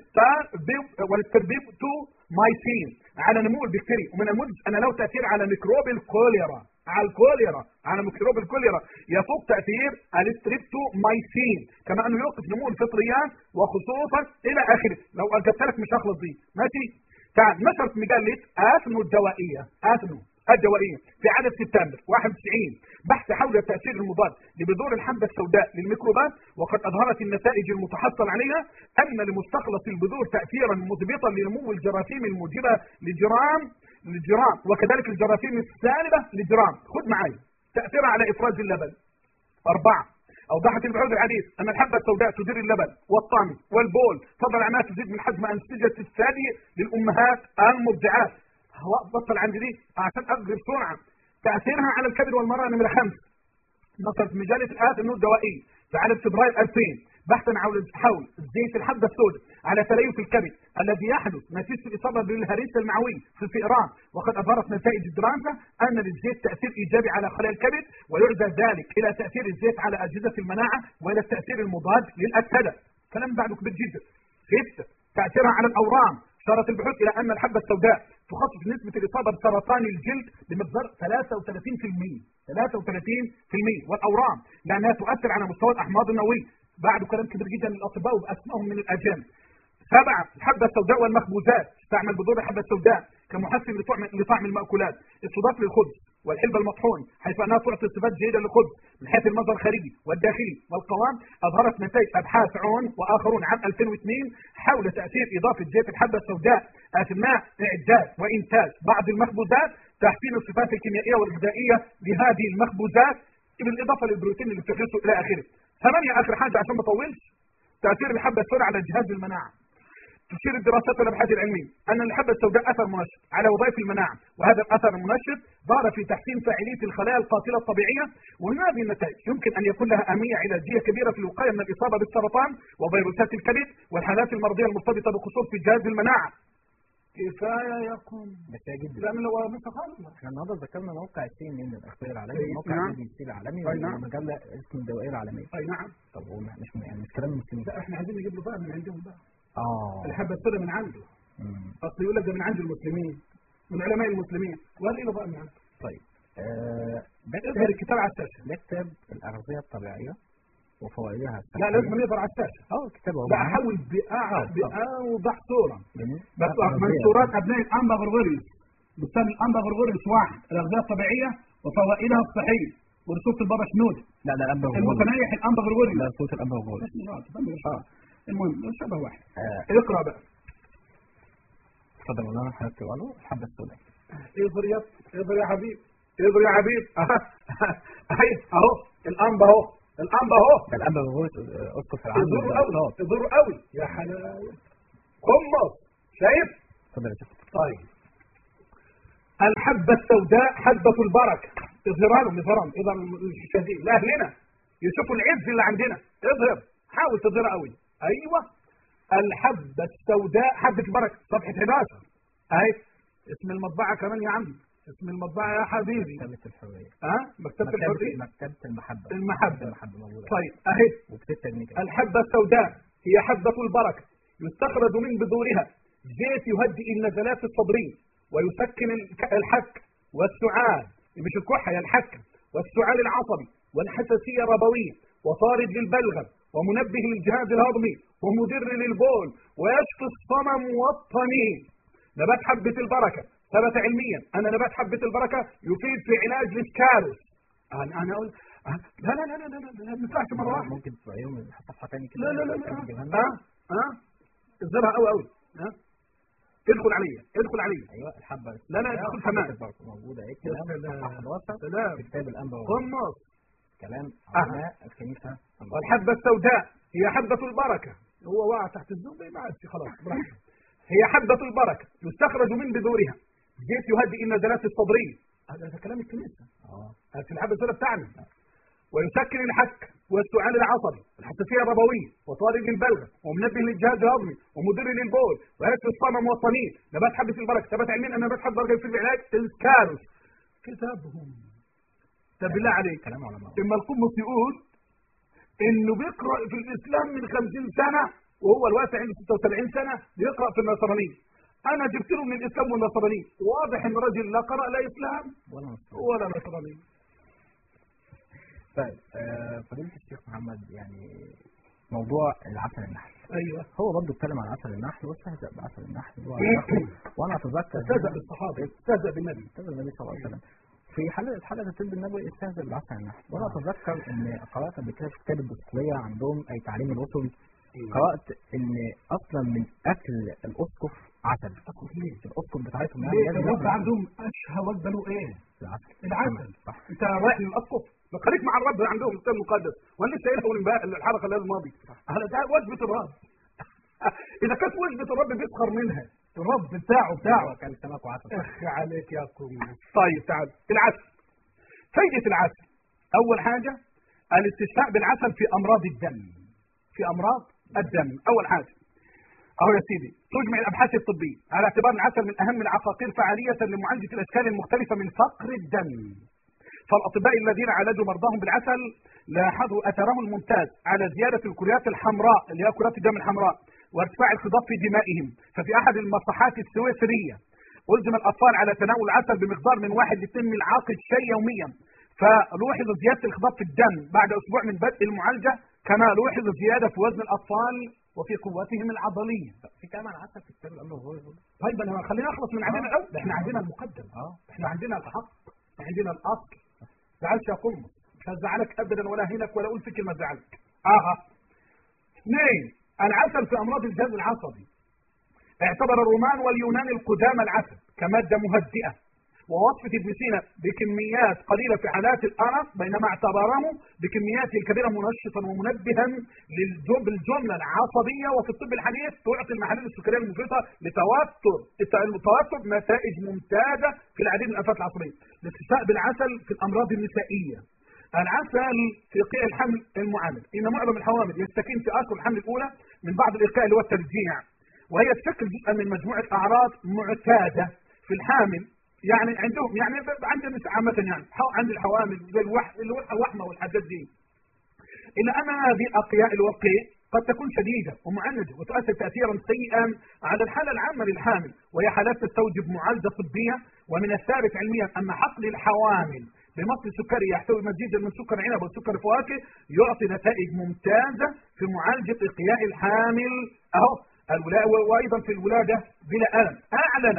والستربيبتومايسين على نمو البكتيريا، ومن المدرج أن له تأثير على ميكروب الكوليرا على الكوليرا على ميكروب الكوليرا يفوق تأثير الستريبتومايسين، كما أنه يوقف نمو الفطريات وخصوصا إلى آخره. لو أجبت لك مش هخلص دي ماشي. تعال نشرت مجلة آثنو الدوائية آثنو الدوائية في عدد سبتمبر واحد وتسعين بحث حول التأثير المضاد لبذور الحبة السوداء للميكروبات، وقد أظهرت النتائج المتحصل عليها أن لمستخلص البذور تأثيرا مضبطا لنمو الجراثيم الموجبة لجرام للجرام وكذلك الجراثيم السالبة للجرام. خد معي تأثيرها على إفراز اللبن. أربعة أوضحت البحوث الحديث أن الحبة السوداء تدير اللبن والطعم والبول، فضلا عنها تزيد من حجم أنسجة الثدي للأمهات المرضعات. بطل عندي دي عشان أقدر بسرعة. تأثيرها على الكبد والمرأة نمرة خمس. نشرت مجلة آثنو الدوائية في عدد فبراير ألفين بحثا حول زيت الحبة السوداء على تليف الكبد الذي يحدث نتيجة الإصابة بالهريسة المعوية في الفئران، وقد أظهرت نتائج الدراسة أن للزيت تأثير إيجابي على خلايا الكبد، ويعزى ذلك إلى تأثير الزيت على أجهزة المناعة وإلى التأثير المضاد للأكسدة. كلام بعده كبير جدا. ستة تأثيرها على الأورام. اشارت البحوث إلى أن الحبة السوداء تخفف نسبة الإصابة بسرطان الجلد بمقدار ثلاثة وثلاثين بالمئة ثلاثة وثلاثين بالمئة والأورام، لأنها تؤثر على مستوى الأحماض النووية. بعده كلام كبير جدا للأطباء وبأسمائهم من الأجانب. سبعة الحبة السوداء والمخبوزات. استعمل بذور الحبة السوداء كمحسن لطعم المأكولات، استضاف للخبز والحلبة المطحون، حيث أنها تعطي صفات جيدة للخبز من حيث المظهر الخارجي والداخلي والقوام. أظهرت نتائج أبحاث عون وآخرون عام ألفين واثنين حول تأثير إضافة زيت الحبة السوداء أثناء إعداد وإنتاج بعض المخبوزات، تحسين الصفات الكيميائية والغذائية لهذه المخبوزات بالإضافة للبروتين اللي بتخلصه إلى آخره. ثمانية آخر حاجة عشان ما أطولش، تأثير الحبة السوداء على جهاز المناعة. تشير الدراسات والابحاث العلميه ان الحبه السوداء اثر منشط على وظائف المناعه، وهذا الاثر المنشط ظهر في تحسين فاعليه الخلايا القاتله الطبيعيه، ومن هذه النتائج يمكن ان يكون لها اهميه علاجيه كبيره في الوقايه من الاصابه بالسرطان وفيروسات الكبد والحالات المرضيه المرتبطه بقصور في جهاز المناعه. كفايه يكون بس يا جدي لان لو مش خالص احنا النهارده ذكرنا موقع السي ان ان الاخبار العالمي، أي موقع نعم. البي بي سي العالمي، أي نعم. ومجله اسم الدوائر العالميه. اي نعم. طب هو مش يعني مش كلام المسلمين. لا احنا عايزين نجيب له بقى من عندهم بقى. اه الحبة السوداء من عنده. اصل يقول لك ده من عند المسلمين من علماء المسلمين، وقال ايه بقى من عنده. طيب آه ده اظهر الكتاب على الشاشه. ده كتاب الاغذيه الطبيعيه وفوائدها. لا لازم نظهر على الشاشه. اه كتاب اهو. لا احاول باوضح صوره. بس آه، منشورات ابناء الانبا غرغوريوس بستان الانبا غرغوريوس واحد الاغذيه الطبيعيه وفوائدها الصحيه ورسوله البابا شنود. لا لا الانبا المتنيح الانبا غرغوريوس. لا صوت الانبا غرغوريوس. اه المهم شبه واحد. آه. اقرا بقى. اتفضل والله انا هكتب له الحبه السوداء. اظهر يا اظهر يا حبيب اظهر يا حبيب. اهي اهو الانبا اهو الانبا اهو. ده الانبا غرغوريوس اسقف العام. اظهر قوي اظهر قوي يا حلاوه. قمص شايف؟ اتفضل يا شيخ. طيب الحبه السوداء حبه البركه. اظهرها لهم اظهرها اظهر الشديد لاهلنا يشوفوا العز اللي عندنا. اظهر حاول تظهرها قوي. ايوه الحبه السوداء حبه البركه صفحه احد عشر اهي. اسم المطبعه كمان يا عم، اسم المطبعه يا حبيبي مكتبه الحريه. ها أه؟ مكتبه الحريه مكتبه المحبه المحبه المحبه موجوده. طيب اهي وبتكتب جنيه. الحبه السوداء هي حبه البركه، يستخرج من بذورها زيت يهدئ النزلات الصدريه ويسكن الحك والسعال، مش الكحه يا الحك والسعال العصبي والحساسيه الربويه، وطارد للبلغم ومنبه للجهاز الهضمي ومدر للبول ويشفي الصمم والطنين. نبات حبة البركة ثبت علميا أن نبات حبة البركة يفيد في علاج الكارث. أنا أنا أقول لا لا لا لا لا لا ما ينفعش مرة واحدة. ممكن تبقى يوم صفحة ثانية كده. لا لا لا لا ها ها اصدرها قوي قوي ها ادخل عليا ادخل عليا. ايوه الحبة. لا لا ادخل كمان موجودة ايه كلام سلام في كتاب الأنبا قمص كلام علماء الكنيسة. والحبة السوداء هي حبة البركة. هو واقع تحت الزوم ما عادش خلاص براحته. هي حبة البركة يستخرج من بذورها زيت يهدئ النزلات الصدرية. هذا كلام الكنيسة. اه هذه الحبة السوداء بتاعنا. ويسكن الحك والسعال العصبي والحساسية الربوية وطارد البلغم ومنبه للجهاز الهضمي ومدر للبول ويشفي الصمم والطنين. نبات حبة البركة ثبت علميا أن نبات حبة البركة يفيد بعلاج الكارث. كتابهم. طب بالله عليك كلام علماء. اما القمص يقول انه بيقرأ في الاسلام من خمسين سنة وهو الواسع عنده ستة وسبعين سنة بيقرأ في النصرانية. انا جبت له من الاسلام والنصرانية واضح ان الرجل لا قرأ لا اسلام ولا نصرانية. طيب فضيلة الشيخ محمد يعني موضوع العسل النحل. ايوه هو برضه اتكلم عن عسل النحل واستهزأ بعسل النحل وانا اتذكر استهزأ بالصحابة استهزأ بالنبي استهزأ بالنبي صلى الله عليه وسلم. في حلقة حلقة الطب النبوي استهزأ بعسل النحل. وانا اتذكر ان قرأت قبل كده في كتاب الدستورية عندهم اي تعليم الرسل قرأت ان اصلا من اكل الاسقف عسل. الاسقف بتاعتهم يعني الرب عندهم اشهى وجبه له ايه؟ العسل. العسل صح. انت رايح للاسقف خليك مع الرب عندهم الكتاب المقدس وانا لسه قايلها امبارح الحلقه اللي الماضيه. هذا ده وجبه الرب. اذا كانت وجبه الرب بيسخر منها الرب بتاعه بتاعه كان سمك وعسل. اخي عليك يا قوم. طيب تعال العسل. فايده العسل اول حاجه الاستشفاء بالعسل في امراض الدم. في امراض الدم اول حاجه اهو يا سيدي تجمع الابحاث الطبيه على اعتبار العسل من اهم العقاقير فعاليه لمعالجه الاشكال المختلفه من فقر الدم. فالاطباء الذين عالجوا مرضاهم بالعسل لاحظوا اثره الممتاز على زياده الكريات الحمراء اللي هي كرات الدم الحمراء وارتفاع الخضاب في دمائهم. ففي احد المصحات السويسريه الزم الاطفال على تناول العسل بمقدار من واحد لاثنين ملعقه شاي يوميا فلوحظ زياده الخضاب في الدم بعد اسبوع من بدء المعالجه كما لوحظ زياده في وزن الاطفال وفي قوتهم العضليه. في كمان عسل في كتاب الامر هو. طيب انا خلينا نخلص من عندنا الاول. احنا عندنا المقدم اه احنا عندنا الحق عندنا الاصل. زعلش يا قمص مش هزعلك ابدا ولا هينك ولا اقول فيك ما زعلك. اه اثنين العسل في امراض الجهاز العصبي. اعتبر الرومان واليونان القدامى العسل كماده مهدئه ووصفة ابن سينا بكميات قليلة في حالات الأرق بينما اعتبره بكمياته الكبيرة منشطا ومنبها بالجملة العصبية. وفي الطب الحديث تعطي المحاليل السكرية المفرطة لتوتر التوتر نتائج ممتازة في العديد من الآفات العصبية. الاستشفاء بالعسل في الأمراض النسائية. العسل في إيقاء الحمل المعامل. إن معظم الحوامل يستكين في آخر الحمل الأولى من بعض الإيقاء اللي هو الترجيع وهي تشكل جزءا من مجموعة أعراض معتادة في الحامل. يعني عندهم يعني عندنا عامة يعني عند الحوامل زي الوحمة والحاجات دي. إلا أن هذه الأقياء الوقيع قد تكون شديدة ومعنجة وتؤثر تأثيرا سيئا على الحالة العامة للحامل وهي حالات تستوجب معالجة طبية. ومن الثابت علميا أن حقن الحوامل بمصل سكري يحتوي مزيدا من سكر عنب وسكر فواكه يعطي نتائج ممتازة في معالجة إقياء الحامل أهو الولاء وأيضا في الولادة بلا ألم. أعلن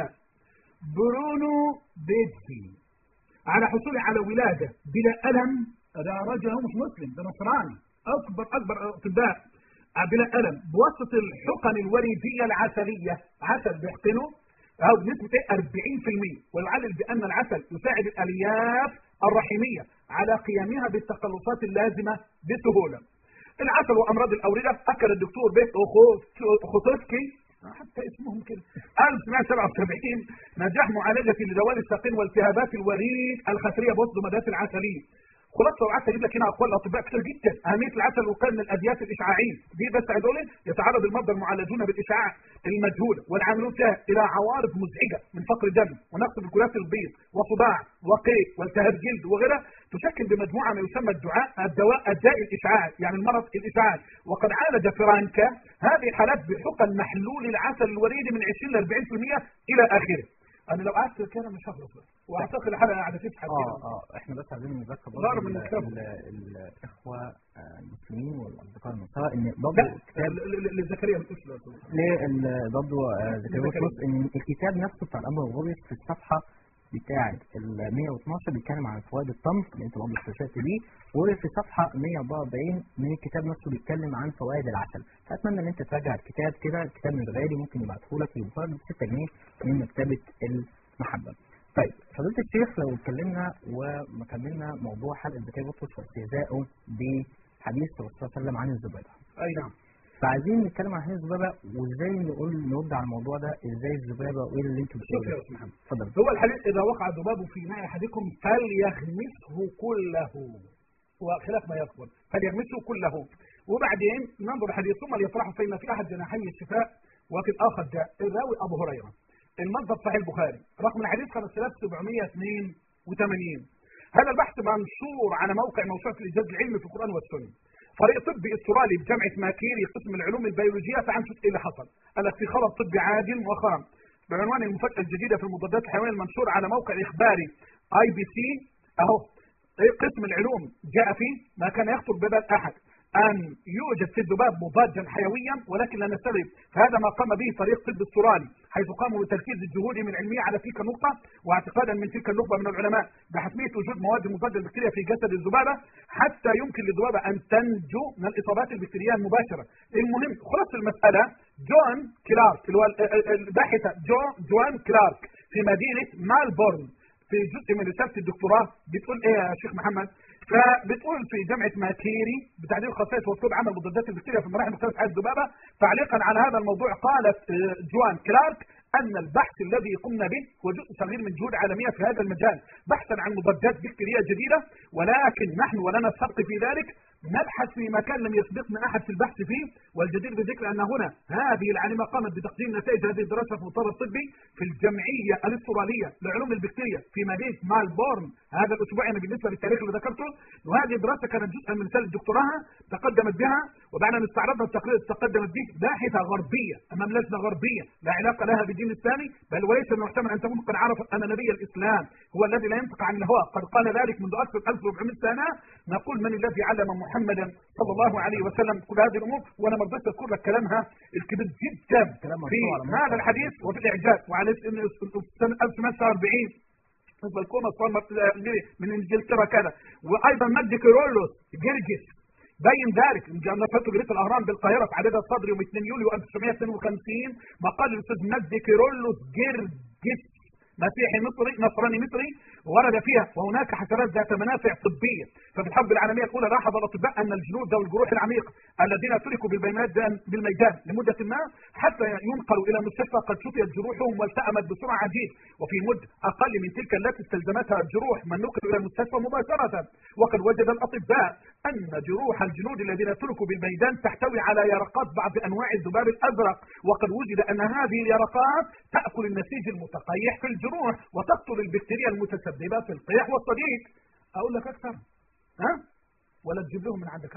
برونو بيتسي على حصوله على ولادة بلا ألم. ده راجل هو مش مسلم ده نصراني أكبر أكبر أطباء بلا ألم بواسطة الحقن الوريدية العسلية. عسل بيحقنه أو بنسبة أربعين بالمئة ويعلل بأن العسل يساعد الألياف الرحمية على قيامها بالتقلصات اللازمة بسهولة. العسل وأمراض الأوردة أكد الدكتور بيت خوتوفسكي حتى اسمهم كده ألف وتسعمائة وسبعة وسبعين نجاح معالجة لدوال الساقين والتهابات الوريد الخثرية بواسطة العسلية. خلاصة وقعدت اجيب لك هنا اقوال الاطباء كتير جدا. اهميه العسل وقايه من الادويات الاشعاعيه دي بس هدول يتعرض المرضى المعالجون بالاشعاع المجهوله والعاملون فيها الى عوارض مزعجه من فقر الدم ونقص بالكرات البيض وصداع وقيء والتهاب جلد وغيرها تشكل بمجموعه ما يسمى الدعاء الدواء الداء الاشعاعي يعني المرض الاشعاعي. وقد عالج فرانكا هذه الحالات بحقن محلول العسل الوريدي من عشرين إلى أربعين بالمئة الى اخره. انا لو قعدت كده مش هخلص بقى، واعتقد الحلقه قاعده تسحب اه اه احنا بس عايزين نذكر ضرب برضه من ال- الكتاب. ال- الاخوه آه، المسلمين والاصدقاء المساواة ان برضه كتاب لزكريا الاسلام ليه برضه زكريا زكريا. بطرس ان الكتاب نفسه بتاع الامر الغريب في الصفحه بتاعه ال مية واثناشر بيتكلم عن فوائد التمر اللي انت برضه استشهدت بيه، وفي صفحه مية واربعة واربعين من الكتاب نفسه بيتكلم عن فوائد العسل. فاتمنى ان انت تراجع الكتاب كده، الكتاب مش غالي، ممكن يبعته لك للمفرد ب ستة جنيه من مكتبه المحبه. طيب فضيلة الشيخ لو اتكلمنا وكملنا موضوع حلقه زكريا بطرس واستهزائه بحديث الرسول صلى الله عليه وسلم عن الذبابه. اي نعم. فعايزين نتكلم عن حديث الذبابه وازاي نقول نرد على الموضوع ده، ازاي الذبابه وايه اللي انتوا شوف يا بتقولوه. استاذ محمد، اتفضل. هو الحديث اذا وقع ذباب في ماء احدكم فليغمسه كله، وخلاف ما يقبل فليغمسه كله، وبعدين ننظر الحديث ثم ليطرحه فإن في احد جناحي الشفاء وفي الاخر داء. الراوي ابو هريره، المصدر صحيح البخاري، رقم الحديث خمسة آلاف وسبعمائة واثنين وثمانين. هذا البحث منشور على موقع موسوعه الاعجاز العلمي في القران والسنه. فريق طبي استرالي بجامعه ماكيري قسم العلوم البيولوجيه فعن شو اللي حصل، قال لك في خبر طبي عاجل مؤخرا بعنوان المفاجاه الجديده في المضادات الحيويه المنشور على موقع اخباري اي بي سي اهو. قسم العلوم جاء فيه ما كان يخطر ببال احد ان يوجد في الذباب مضادا حيويا ولكن لا نستغرب، فهذا ما قام به فريق طب استرالي حيث قاموا بتركيز الجهود من العلميه على تلك النقطه، واعتقادا من تلك النخبه من العلماء بحتميه وجود مواد مضاده للبكتيريا في جسد الذبابه حتى يمكن للذبابه ان تنجو من الاصابات البكتيريه المباشره. المهم خلاصه المساله جون كلارك اللي هو الباحثه جو جوان كلارك في مدينه مالبورن في جزء من رساله الدكتوراه بتقول ايه يا شيخ محمد؟ فبتقول في جامعه ماكيري بتعديل خصائص واسلوب عمل مضادات البكتيريا في مراحل مختلفه حياه الذبابه. تعليقا على هذا الموضوع قالت جوان كلارك ان البحث الذي قمنا به هو جزء صغير من جهود عالميه في هذا المجال بحثا عن مضادات بكتيريه جديده، ولكن نحن ولنا السبق في ذلك نبحث في مكان لم يسبقنا احد في البحث فيه. والجدير بذكر ان هنا هذه العالمه قامت بتقديم نتائج هذه الدراسه في المؤتمر الطبي في الجمعيه الاستراليه لعلوم البكتيريا في مدينه مالبورن هذا الاسبوع. يعني بالنسبه للتاريخ اللي ذكرته، وهذه الدراسه كانت جزءا من رساله دكتوراها تقدمت بها، وبعد ان استعرضنا التقرير تقدمت به باحثه غربيه امام لجنه غربيه لا علاقه لها بالدين الثاني، بل وليس من المحتمل ان تكون قد عرفت ان نبي الاسلام هو الذي لا ينطق عن الهوى قد قال ذلك منذ اكثر من ألف وأربعمائة سنه. نقول من الذي علم محمدا صلى الله عليه وسلم كل هذه الامور، وانا ما رضيتش اذكر لك كلامها الكبير جدا في هذا الحديث وفي الاعجاز. وعلى سنه ألف وتسعمائة وتسعة وأربعين الكومه صارت من انجلترا كذا، وايضا مجد كيرلس جرجس بين ذلك. نشرته جريده الاهرام بالقاهره في عددها الصدر يوم اثنين يوليو ألف وتسعمائة واثنين وخمسين مقال الاستاذ مجد كيرلس جرجس مسيحي مصري نصراني مصري ورد فيها وهناك حشرات ذات منافع طبيه. ففي الحرب العالميه الاولى لاحظ الاطباء ان الجنود ذوي الجروح العميقه الذين تركوا بالميدان بالميدان لمده ما حتى ينقلوا الى مستشفى قد شفيت جروحهم والتأمت بسرعه عجيب، وفي مده اقل من تلك التي استلزمتها الجروح من نقلوا الى المستشفى مباشره. وقد وجد الاطباء ان جروح الجنود الذين تركوا بالميدان تحتوي على يرقات بعض انواع الذباب الازرق، وقد وجد ان هذه اليرقات تاكل النسيج المتقيح في الجروح وتقتل البكتيريا المتسببه في القيح والصديد. اقول لك اكثر ها ولا تجيب لهم من عندك؟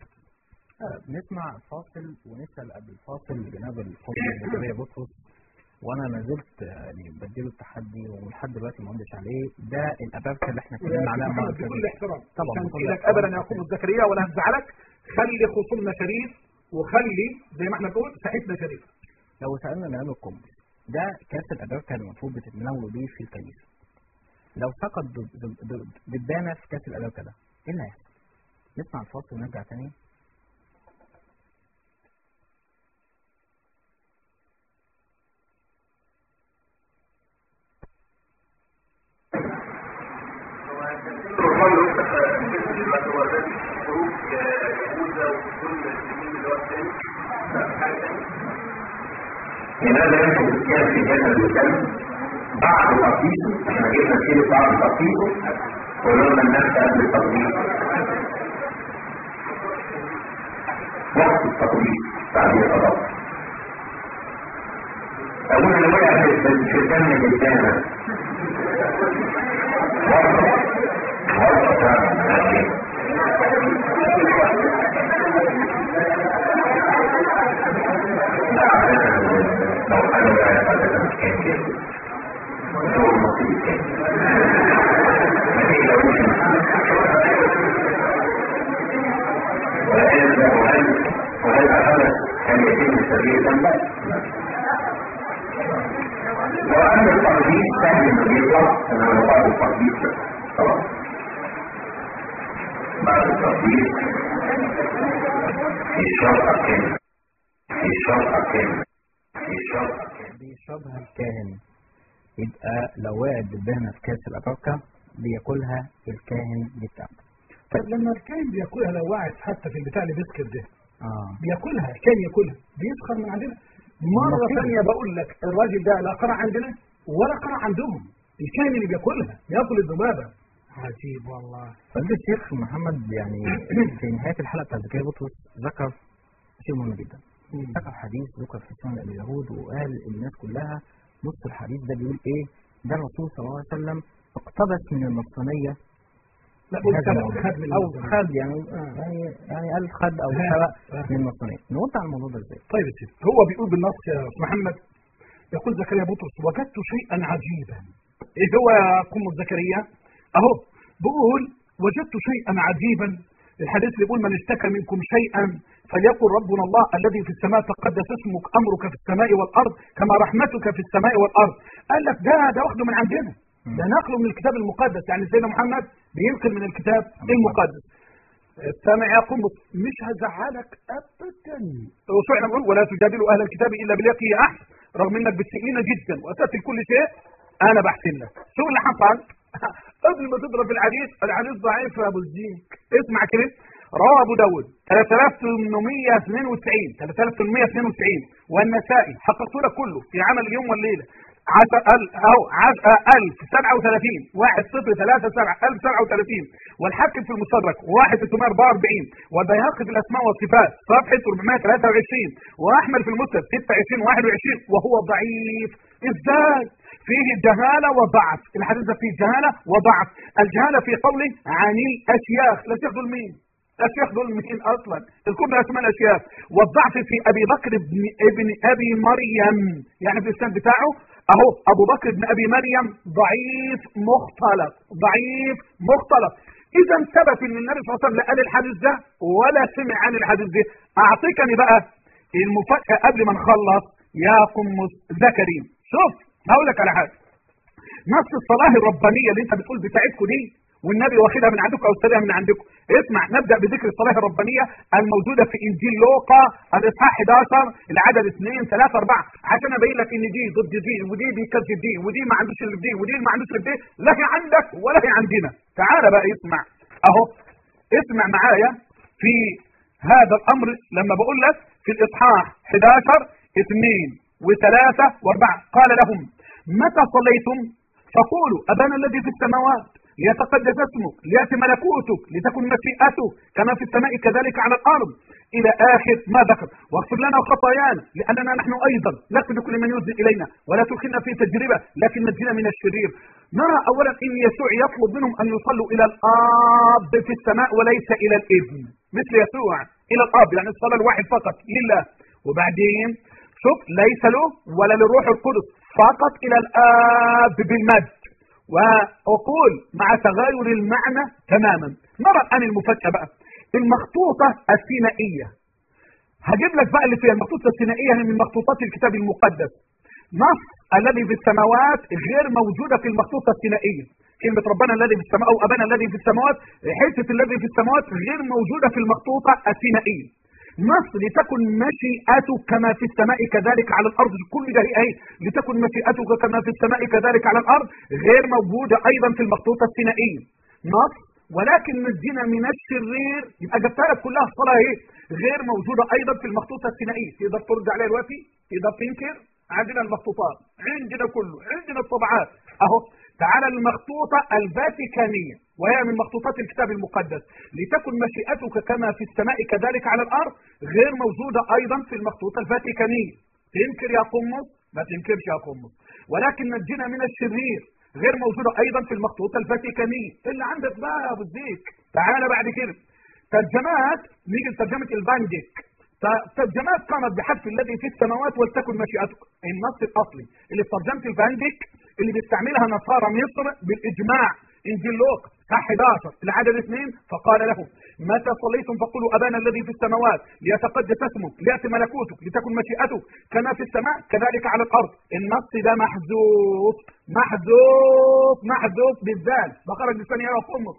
نسمع فاصل ونسال قبل الفاصل جناب الفاضل زكريا بطرس، وانا ما زلت يعني بديله التحدي ولحد دلوقتي ما ردش عليه. ده الابابكه اللي احنا اتكلمنا عليها مع بكل احترام طبعا بكل احترام ابدا يا اخو زكريا ولا هزعلك. خلي خصومنا شريف وخلي زي ما احنا بنقول ساحتنا شريف. لو سالنا نعمل القنبس ده كاس الابابكه المفروض بتتناولوا بيه في الكنيسه، لو سقط دبانه في كاس الابابكه ده ايه اللي هيحصل؟ نسمع الفاصل ونرجع تاني. لماذا ينفق الكلام في جسد الكلب بعد تطبيقه؟ احنا جبنا كيلو بعد تطبيقه ولما الناس قبل التطبيق وقت التطبيق بعد التطبيق أقول أنا وقع في الدم بالدانة وقت وقت وهل أخذت أن يتم سبيل ذنبه؟ لو أن التقديس سهل إنه بيطلع أنا بعد التقديس خلاص. بعد التقديس يشرب الكلمة يشرب الكلمة يشرب بيشربها الكاهن، يبقى لو وقعت بالدهنة في كاس الأبركة بياكلها الكاهن بتاعه. طب لما الكاهن بياكلها لو وقعت حتى في البتاع اللي بيسكر ده اه بياكلها، كان ياكلها بيسخر من عندنا. مرة ثانية بقول لك الراجل ده لا قرع عندنا ولا قرع عندهم، الكاهن اللي بياكلها بياكل الذبابة. عجيب والله. فضيلة الشيخ محمد يعني في نهاية الحلقة بتاعت زكريا بطرس ذكر شيء مهم جدا. ذكر حديث ذكر في سنن اليهود وقال الناس كلها نص الحديث ده بيقول ايه؟ ده الرسول صلى الله عليه وسلم اقتبس من النصرانية. لا قول خد من او خد يعني يعني يعني قال خد او سرق من النصرانية. نرد على الموضوع ده ازاي؟ طيب يا سيدي، هو بيقول بالنص يا محمد، يقول زكريا بطرس وجدت شيئا عجيبا. ايه هو يا قم زكريا؟ اهو بقول وجدت شيئا عجيبا. الحديث اللي بيقول من اشتكى منكم شيئا فليقل ربنا الله الذي في السماء تقدس اسمك امرك في السماء والارض كما رحمتك في السماء والارض. قال لك ده ده واخده من عندنا، ده نقله من الكتاب المقدس. يعني سيدنا محمد بينقل من الكتاب المقدس. سامع يا قم مش هزعلك ابدا. وسمعنا بنقول ولا تجادلوا اهل الكتاب الا بالتي هي احسن، رغم انك بتسئلنا جدا واتت كل شيء انا بحسن لك. شو اللي حصل؟ قبل ما تضرب الحديث، الحديث ضعيف يا ابو الزيك. اسمع كده، روى ابو داود ثلاثة آلاف وثمانمائة واثنين وتسعين ثلاثة آلاف وثمانمائة واثنين وتسعين والنسائي حققت لك كله في عمل اليوم والليله عشر أو ألف سبعة وثلاثين واحد صفر ثلاثة سبعة ألف سبعة وثلاثين والحاكم في المستدرك واحد ستمائة وأربعة وأربعين والبيهقي في الاسماء والصفات صفحه أربعمائة وثلاثة وعشرين واحمد في المسند ستة وعشرين واحد وعشرين وهو ضعيف. ازاي؟ فيه جهاله وضعف. الحديث فيه جهاله وضعف. الجهاله في قوله عن الاشياخ، الاشياخ دول مين؟ الاشياخ دول مين اصلا؟ الكل اسماء الاشياخ. والضعف في ابي بكر بن ابن ابي مريم، يعني في الاسناد بتاعه اهو ابو بكر بن ابي مريم ضعيف مختلط، ضعيف مختلط. اذا ثبت ان النبي صلى الله عليه وسلم لا قال الحديث ده ولا سمع عن الحديث ده. اعطيكني بقى المفاجاه قبل ما نخلص يا قمص زكريا. شوف هقول لك على حاجه، نص الصلاه الربانيه اللي انت بتقول بتاعتكم دي والنبي واخدها من عندكم او استلمها من عندكم. اسمع، نبدا بذكر الصلاه الربانيه الموجوده في انجيل لوقا الاصحاح أحد عشر العدد اثنين ثلاثة أربعة، عشان ابين لك ان دي ضد دي ودي بيكذب دي ودي ما عندوش اللي دي ودي ما عندوش اللي دي، لا هي عندك ولا هي عندنا. تعال بقى اسمع اهو، اسمع معايا في هذا الامر لما بقول لك في الاصحاح أحد عشر اثنين وثلاثة وأربعة قال لهم متى صليتم فقولوا أبانا الذي في السماوات ليتقدس اسمك ليأتي ملكوتك لتكن مشيئتك كما في السماء كذلك على الأرض إلى آخر ما ذكر. واغفر لنا خطايانا لأننا نحن أيضا نغفر لكل من يذنب إلينا ولا تدخلنا في تجربة لكن نجنا من الشرير. نرى أولا إن يسوع يطلب منهم أن يصلوا إلى الآب في السماء وليس إلى الابن، مثل يسوع إلى الآب يعني الصلاة الواحد فقط لله. وبعدين شوف ليس له ولا للروح القدس فقط إلى الآب بالمجد. وأقول مع تغير المعنى تماما. نرى الآن المفاجأة بقى، المخطوطة السينائية. هجيب لك بقى اللي فيها المخطوطة السينائية من مخطوطات الكتاب المقدس. نص الذي في السماوات غير موجودة في المخطوطة السينائية. كلمة ربنا الذي في السماء أو أبانا الذي في السماوات، حتة الذي في السماوات غير موجودة في المخطوطة السينائية. نص لتكن مشيئتك كما في السماء كذلك على الارض، كل ده هي ايه لتكن مشيئتك كما في السماء كذلك على الارض غير موجوده ايضا في المخطوطه السينائيه. نص ولكن نجينا من الشرير، يبقى جبتها لك كلها الصلاه ايه غير موجوده ايضا في المخطوطه السينائيه. تقدر ترد عليها دلوقتي؟ تقدر تنكر؟ عندنا المخطوطات، عندنا كله، عندنا الطبعات اهو. تعالى المخطوطة الفاتيكانية وهي من مخطوطات الكتاب المقدس، لتكن مشيئتك كما في السماء كذلك على الأرض غير موجودة أيضا في المخطوطة الفاتيكانية. تنكر يا قمص؟ ما تنكرش يا قمص. ولكن نجينا من الشرير غير موجودة أيضا في المخطوطة الفاتيكانية. اللي عندك بقى يا أبو الزيك. تعالى بعد كده ترجمات، نيجي لترجمة البانديك. ترجمات قامت بحذف الذي في السماوات ولتكن مشيئتك. النص الاصلي اللي في ترجمه الفانديك اللي بيستعملها نصارى مصر بالاجماع. انجيل لوقا صح احد عشر العدد اثنين، فقال لهم متى صليتم فقولوا ابانا الذي في السماوات ليتقدس اسمك لياتي ملكوتك لتكن مشيئتك كما في السماء كذلك على الارض. النص ده محذوف محذوف محذوف بالذال، بخرج لساني يا قمص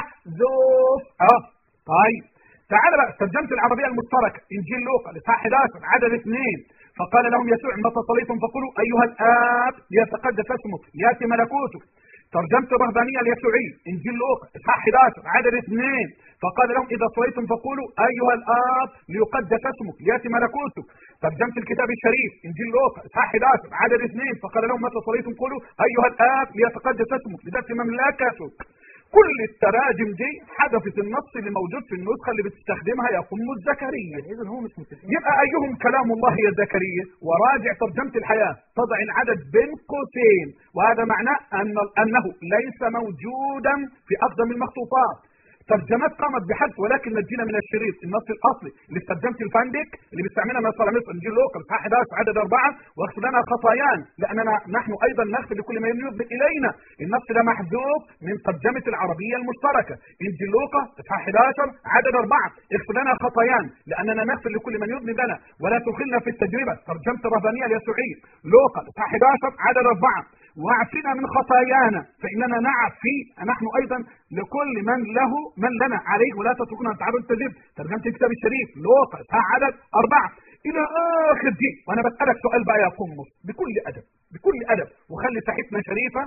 محذوف. اه طيب تعال بقى ترجمة العربية المشتركة انجيل لوقا الاصحاح احد عشر عدد اثنين، فقال لهم يسوع متى صليتم فقولوا ايها الاب ليتقدس اسمك لياتي ملكوتك. ترجمة الرهبانية اليسوعية انجيل لوقا اصحاح احد عشر عدد اثنين، فقال لهم اذا صليتم فقولوا ايها الاب ليقدس اسمك لياتي ملكوتك. ترجمة الكتاب الشريف انجيل لوقا اصحاح احد عشر عدد اثنين، فقال لهم متى صليتم قولوا ايها الاب ليتقدس اسمك لتاتي مملكتك. كل التراجم دي حذفت النص اللي موجود في النسخه اللي بتستخدمها يا ام زكريا. اذا هو مش متفق. يبقى ايهم كلام الله يا زكريا، وراجع ترجمه الحياه تضع العدد بين قوسين، وهذا معناه ان انه ليس موجودا في اقدم المخطوطات. ترجمات قامت بحذف ولكن نجينا من الشريط النص الاصلي اللي في ترجمه الفندق اللي بيستعملها نصارى مصر انجيل لوقا اصحاح احد عشر عدد اربعه، واغفر لنا خطايانا لاننا نحن ايضا نغفر لكل ما يذنب الينا. النص ده محذوف من ترجمه العربيه المشتركه انجيل لوقا اصحاح احد عشر عدد اربعه، اغفر لنا خطايانا لاننا نغفر لكل من يذنب لنا ولا تدخلنا في التجربه. ترجمه الرهبانيه اليسوعيه لوقا اصحاح احد عشر عدد اربعه، واعفنا من خطايانا فاننا نعفي نحن ايضا لكل من له من لنا عليه ولا تتركنا نتعرض للتجربه. ترجمه الكتاب الشريف لوقا اصحاح عدد اربعه الى اخر دي. وانا بسالك سؤال بقى يا قمص بكل ادب بكل ادب، وخلي صحيفتنا شريفه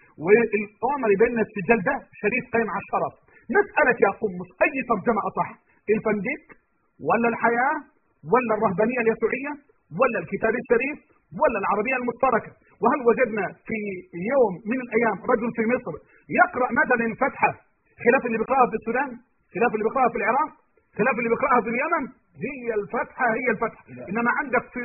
والامر بين السجال ده شريف قايم على الشرف. نسالك يا قمص اي ترجمه اصح؟ الفندق ولا الحياه ولا الرهبانيه اليسوعيه ولا الكتاب الشريف ولا العربيه المشتركه؟ وهل وجدنا في يوم من الايام رجل في مصر يقرا مثلا الفاتحه خلاف اللي بيقراها في السودان، خلاف اللي بيقراها في العراق، خلاف اللي بيقراها في اليمن؟ هي الفاتحه هي الفاتحه، انما عندك في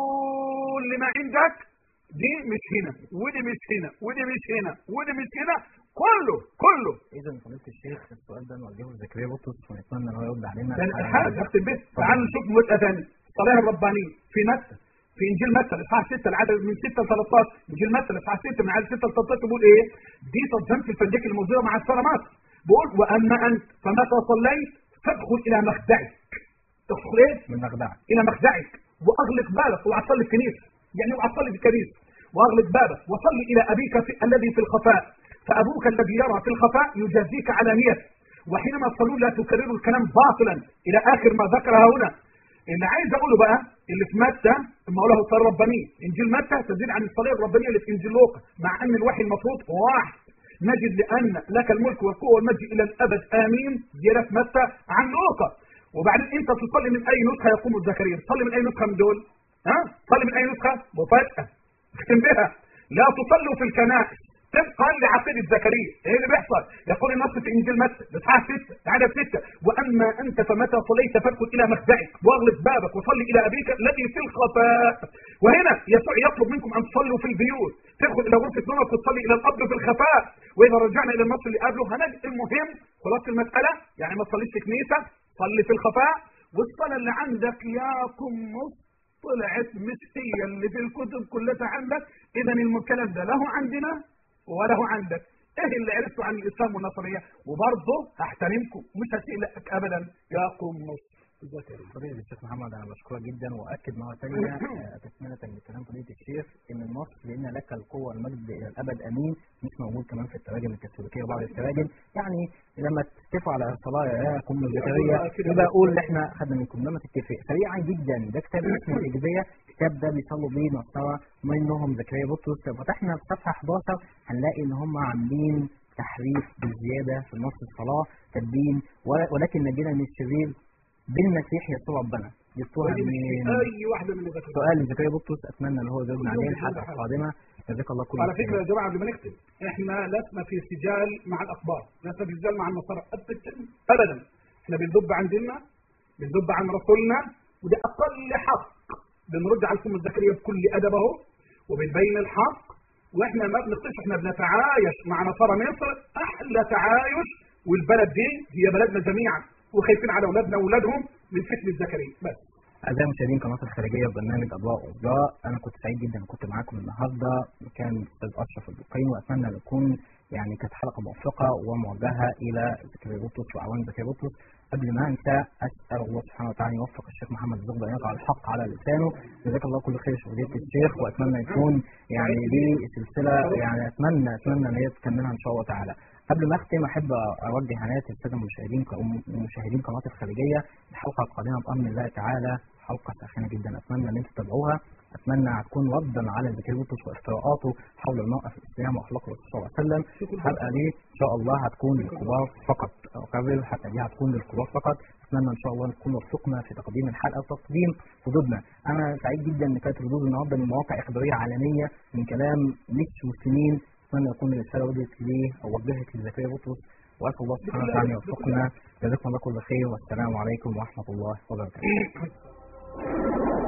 كل ما عندك دي مش هنا ودي مش هنا ودي مش هنا ودي مش هنا، كله كله. اذا فضيله الشيخ السؤال ده نوجهه لزكريا بطرس ونتمنى ان هو يرد علينا. ده الحاجه اختم بس. تعالوا نشوف مساله ثانيه، الصلاه الربانيه في متى في انجيل متى الاصحاح ستة العدد من ستة ل ثلاثة عشر، انجيل متى الاصحاح ستة من عدد ستة ل ثلاثة عشر بيقول ايه؟ دي ترجمه الفندق الموضوع مع السنه مصر، بيقول واما انت فمتى صليت فادخل الى مخدعك. تدخل ايه؟ من مخدعك. الى مخدعك واغلق بابك، اوعى تصلي في الكنيسه، يعني اوعى تصلي في الكنيسه، واغلق بابك وصلي الى ابيك في الذي في الخفاء، فابوك الذي يرى في الخفاء يجازيك علانيه. وحينما تصلون لا تكرروا الكلام باطلا الى اخر ما ذكرها هنا. اللي عايز اقوله بقى اللي في متى اما قاله الصلاه الربانيه، انجيل متى تزيد عن الصلاه الربانيه اللي في انجيل لوقا، مع ان الوحي المفروض واحد. نجد لان لك الملك والقوه والمجد الى الابد امين زياده في متى عن لوقا. وبعدين انت تصلي من اي نسخه يقوم زكريا؟ تصلي من اي نسخه من دول؟ ها؟ تصلي من اي نسخه؟ مفاجاه اختم بها، لا تصلوا في الكنائس طبقا لعقيده زكريا. ايه اللي بيحصل؟ يقول النص في انجيل متى الاصحاح ستة عدد ستة، واما انت فمتى صليت فادخل الى مخدعك واغلق بابك وصلي الى ابيك الذي في الخفاء. وهنا يسوع يطلب منكم ان تصلوا في البيوت، تدخل الى غرفه نومك وتصلي الى الاب في الخفاء. واذا رجعنا الى النص اللي قبله هنجد المهم خلاص المساله، يعني ما تصليش في كنيسه، صلي في الخفاء. والصلاه اللي عندك يا قمص طلعت مش هي اللي في الكتب كلها عندك، اذا الكلام ده له عندنا وله عندك. ايه اللي عرفته عن الاسلام والنصريه؟ وبرضه هحترمكم مش هسيلك ابدا يا قمص. فضيلة الشيخ محمد انا بشكرك جدا، واكد مره ثانيه تكمله لكلام فضيلة الشيخ ان النص لان لك القوه والمجد الى الابد امين مش موجود كمان في التراجم الكاثوليكيه وبعض التراجم. يعني لما تتفقوا على الصلاه يا قم زكريا يبقى اقول احنا خدنا منكم، لما تتفق سريعا جدا. ده كتاب اسمه الاجبيه، الكتاب ده بيصلوا بيه نصارى منهم زكريا بطرس. لو فتحنا في صفحه احد عشر هنلاقي ان هم عاملين تحريف بالزياده في نص الصلاه تدين، ولكن نجينا من الشرير بالمسيح يسوع ربنا. جبتوها من اي واحده من اللي سؤال زكريا بطرس، اتمنى ان هو يجاوبنا عليه الحلقه القادمه. جزاك الله كل خير. على فكره يا جماعه قبل ما نختم، احنا لسنا في سجال مع الاخبار، لسنا في سجال مع النصارى ابدا. احنا بنذب عن ديننا، بنذب عن رسولنا، وده اقل حق. بنرد على الكم زكريا بكل ادبه وبنبين الحق، واحنا ما بنخطئش، احنا بنتعايش مع نصارى مصر احلى تعايش، والبلد دي هي بلدنا جميعا، وخايفين على اولادنا واولادهم من فتنه زكريا بس. أعزائي مشاهدين قناة الخارجية وبرنامج أضواء وأضواء، أنا كنت سعيد جدا كنت معاكم النهاردة. كان الأستاذ أشرف الدقيني، وأتمنى أن تكون يعني كانت حلقة موفقة وموجهة إلى زكريا بطرس وأعوان زكريا بطرس. قبل ما أنسى أسأل الله سبحانه وتعالى يوفق الشيخ محمد الزغبي أن يضع الحق على لسانه. جزاك الله كل خير فضيلة الشيخ، وأتمنى يكون يعني دي سلسلة يعني أتمنى أتمنى أن هي تكملها إن شاء الله تعالى. قبل ما اختم احب اوجه عنايه الساده المشاهدين ومشاهدين قناه الخارجيه الحلقه القادمه بامر الله تعالى حلقه ساخنه جدا، اتمنى ان انتم تتابعوها. اتمنى تكون ردا على زكريا بطرس وافتراءاته حول الموقف الاسلامي واخلاق الرسول صلى الله عليه وسلم. الحلقه دي ان شاء الله هتكون للكبار فقط، او قبل الحلقه دي هتكون للكبار فقط. اتمنى ان شاء الله نكون وفقنا في تقديم الحلقه وتقديم ردودنا. انا سعيد جدا ان كانت ردود النهارده من مواقع اخباريه عالميه من كلام مش مسلمين. أتمنى يكون الرسالة وجهت ليه أو وجهت لزكريا بطرس، وأسأل الله سبحانه وتعالى يوفقنا. جزاكم الله كل خير، والسلام عليكم ورحمة الله وبركاته.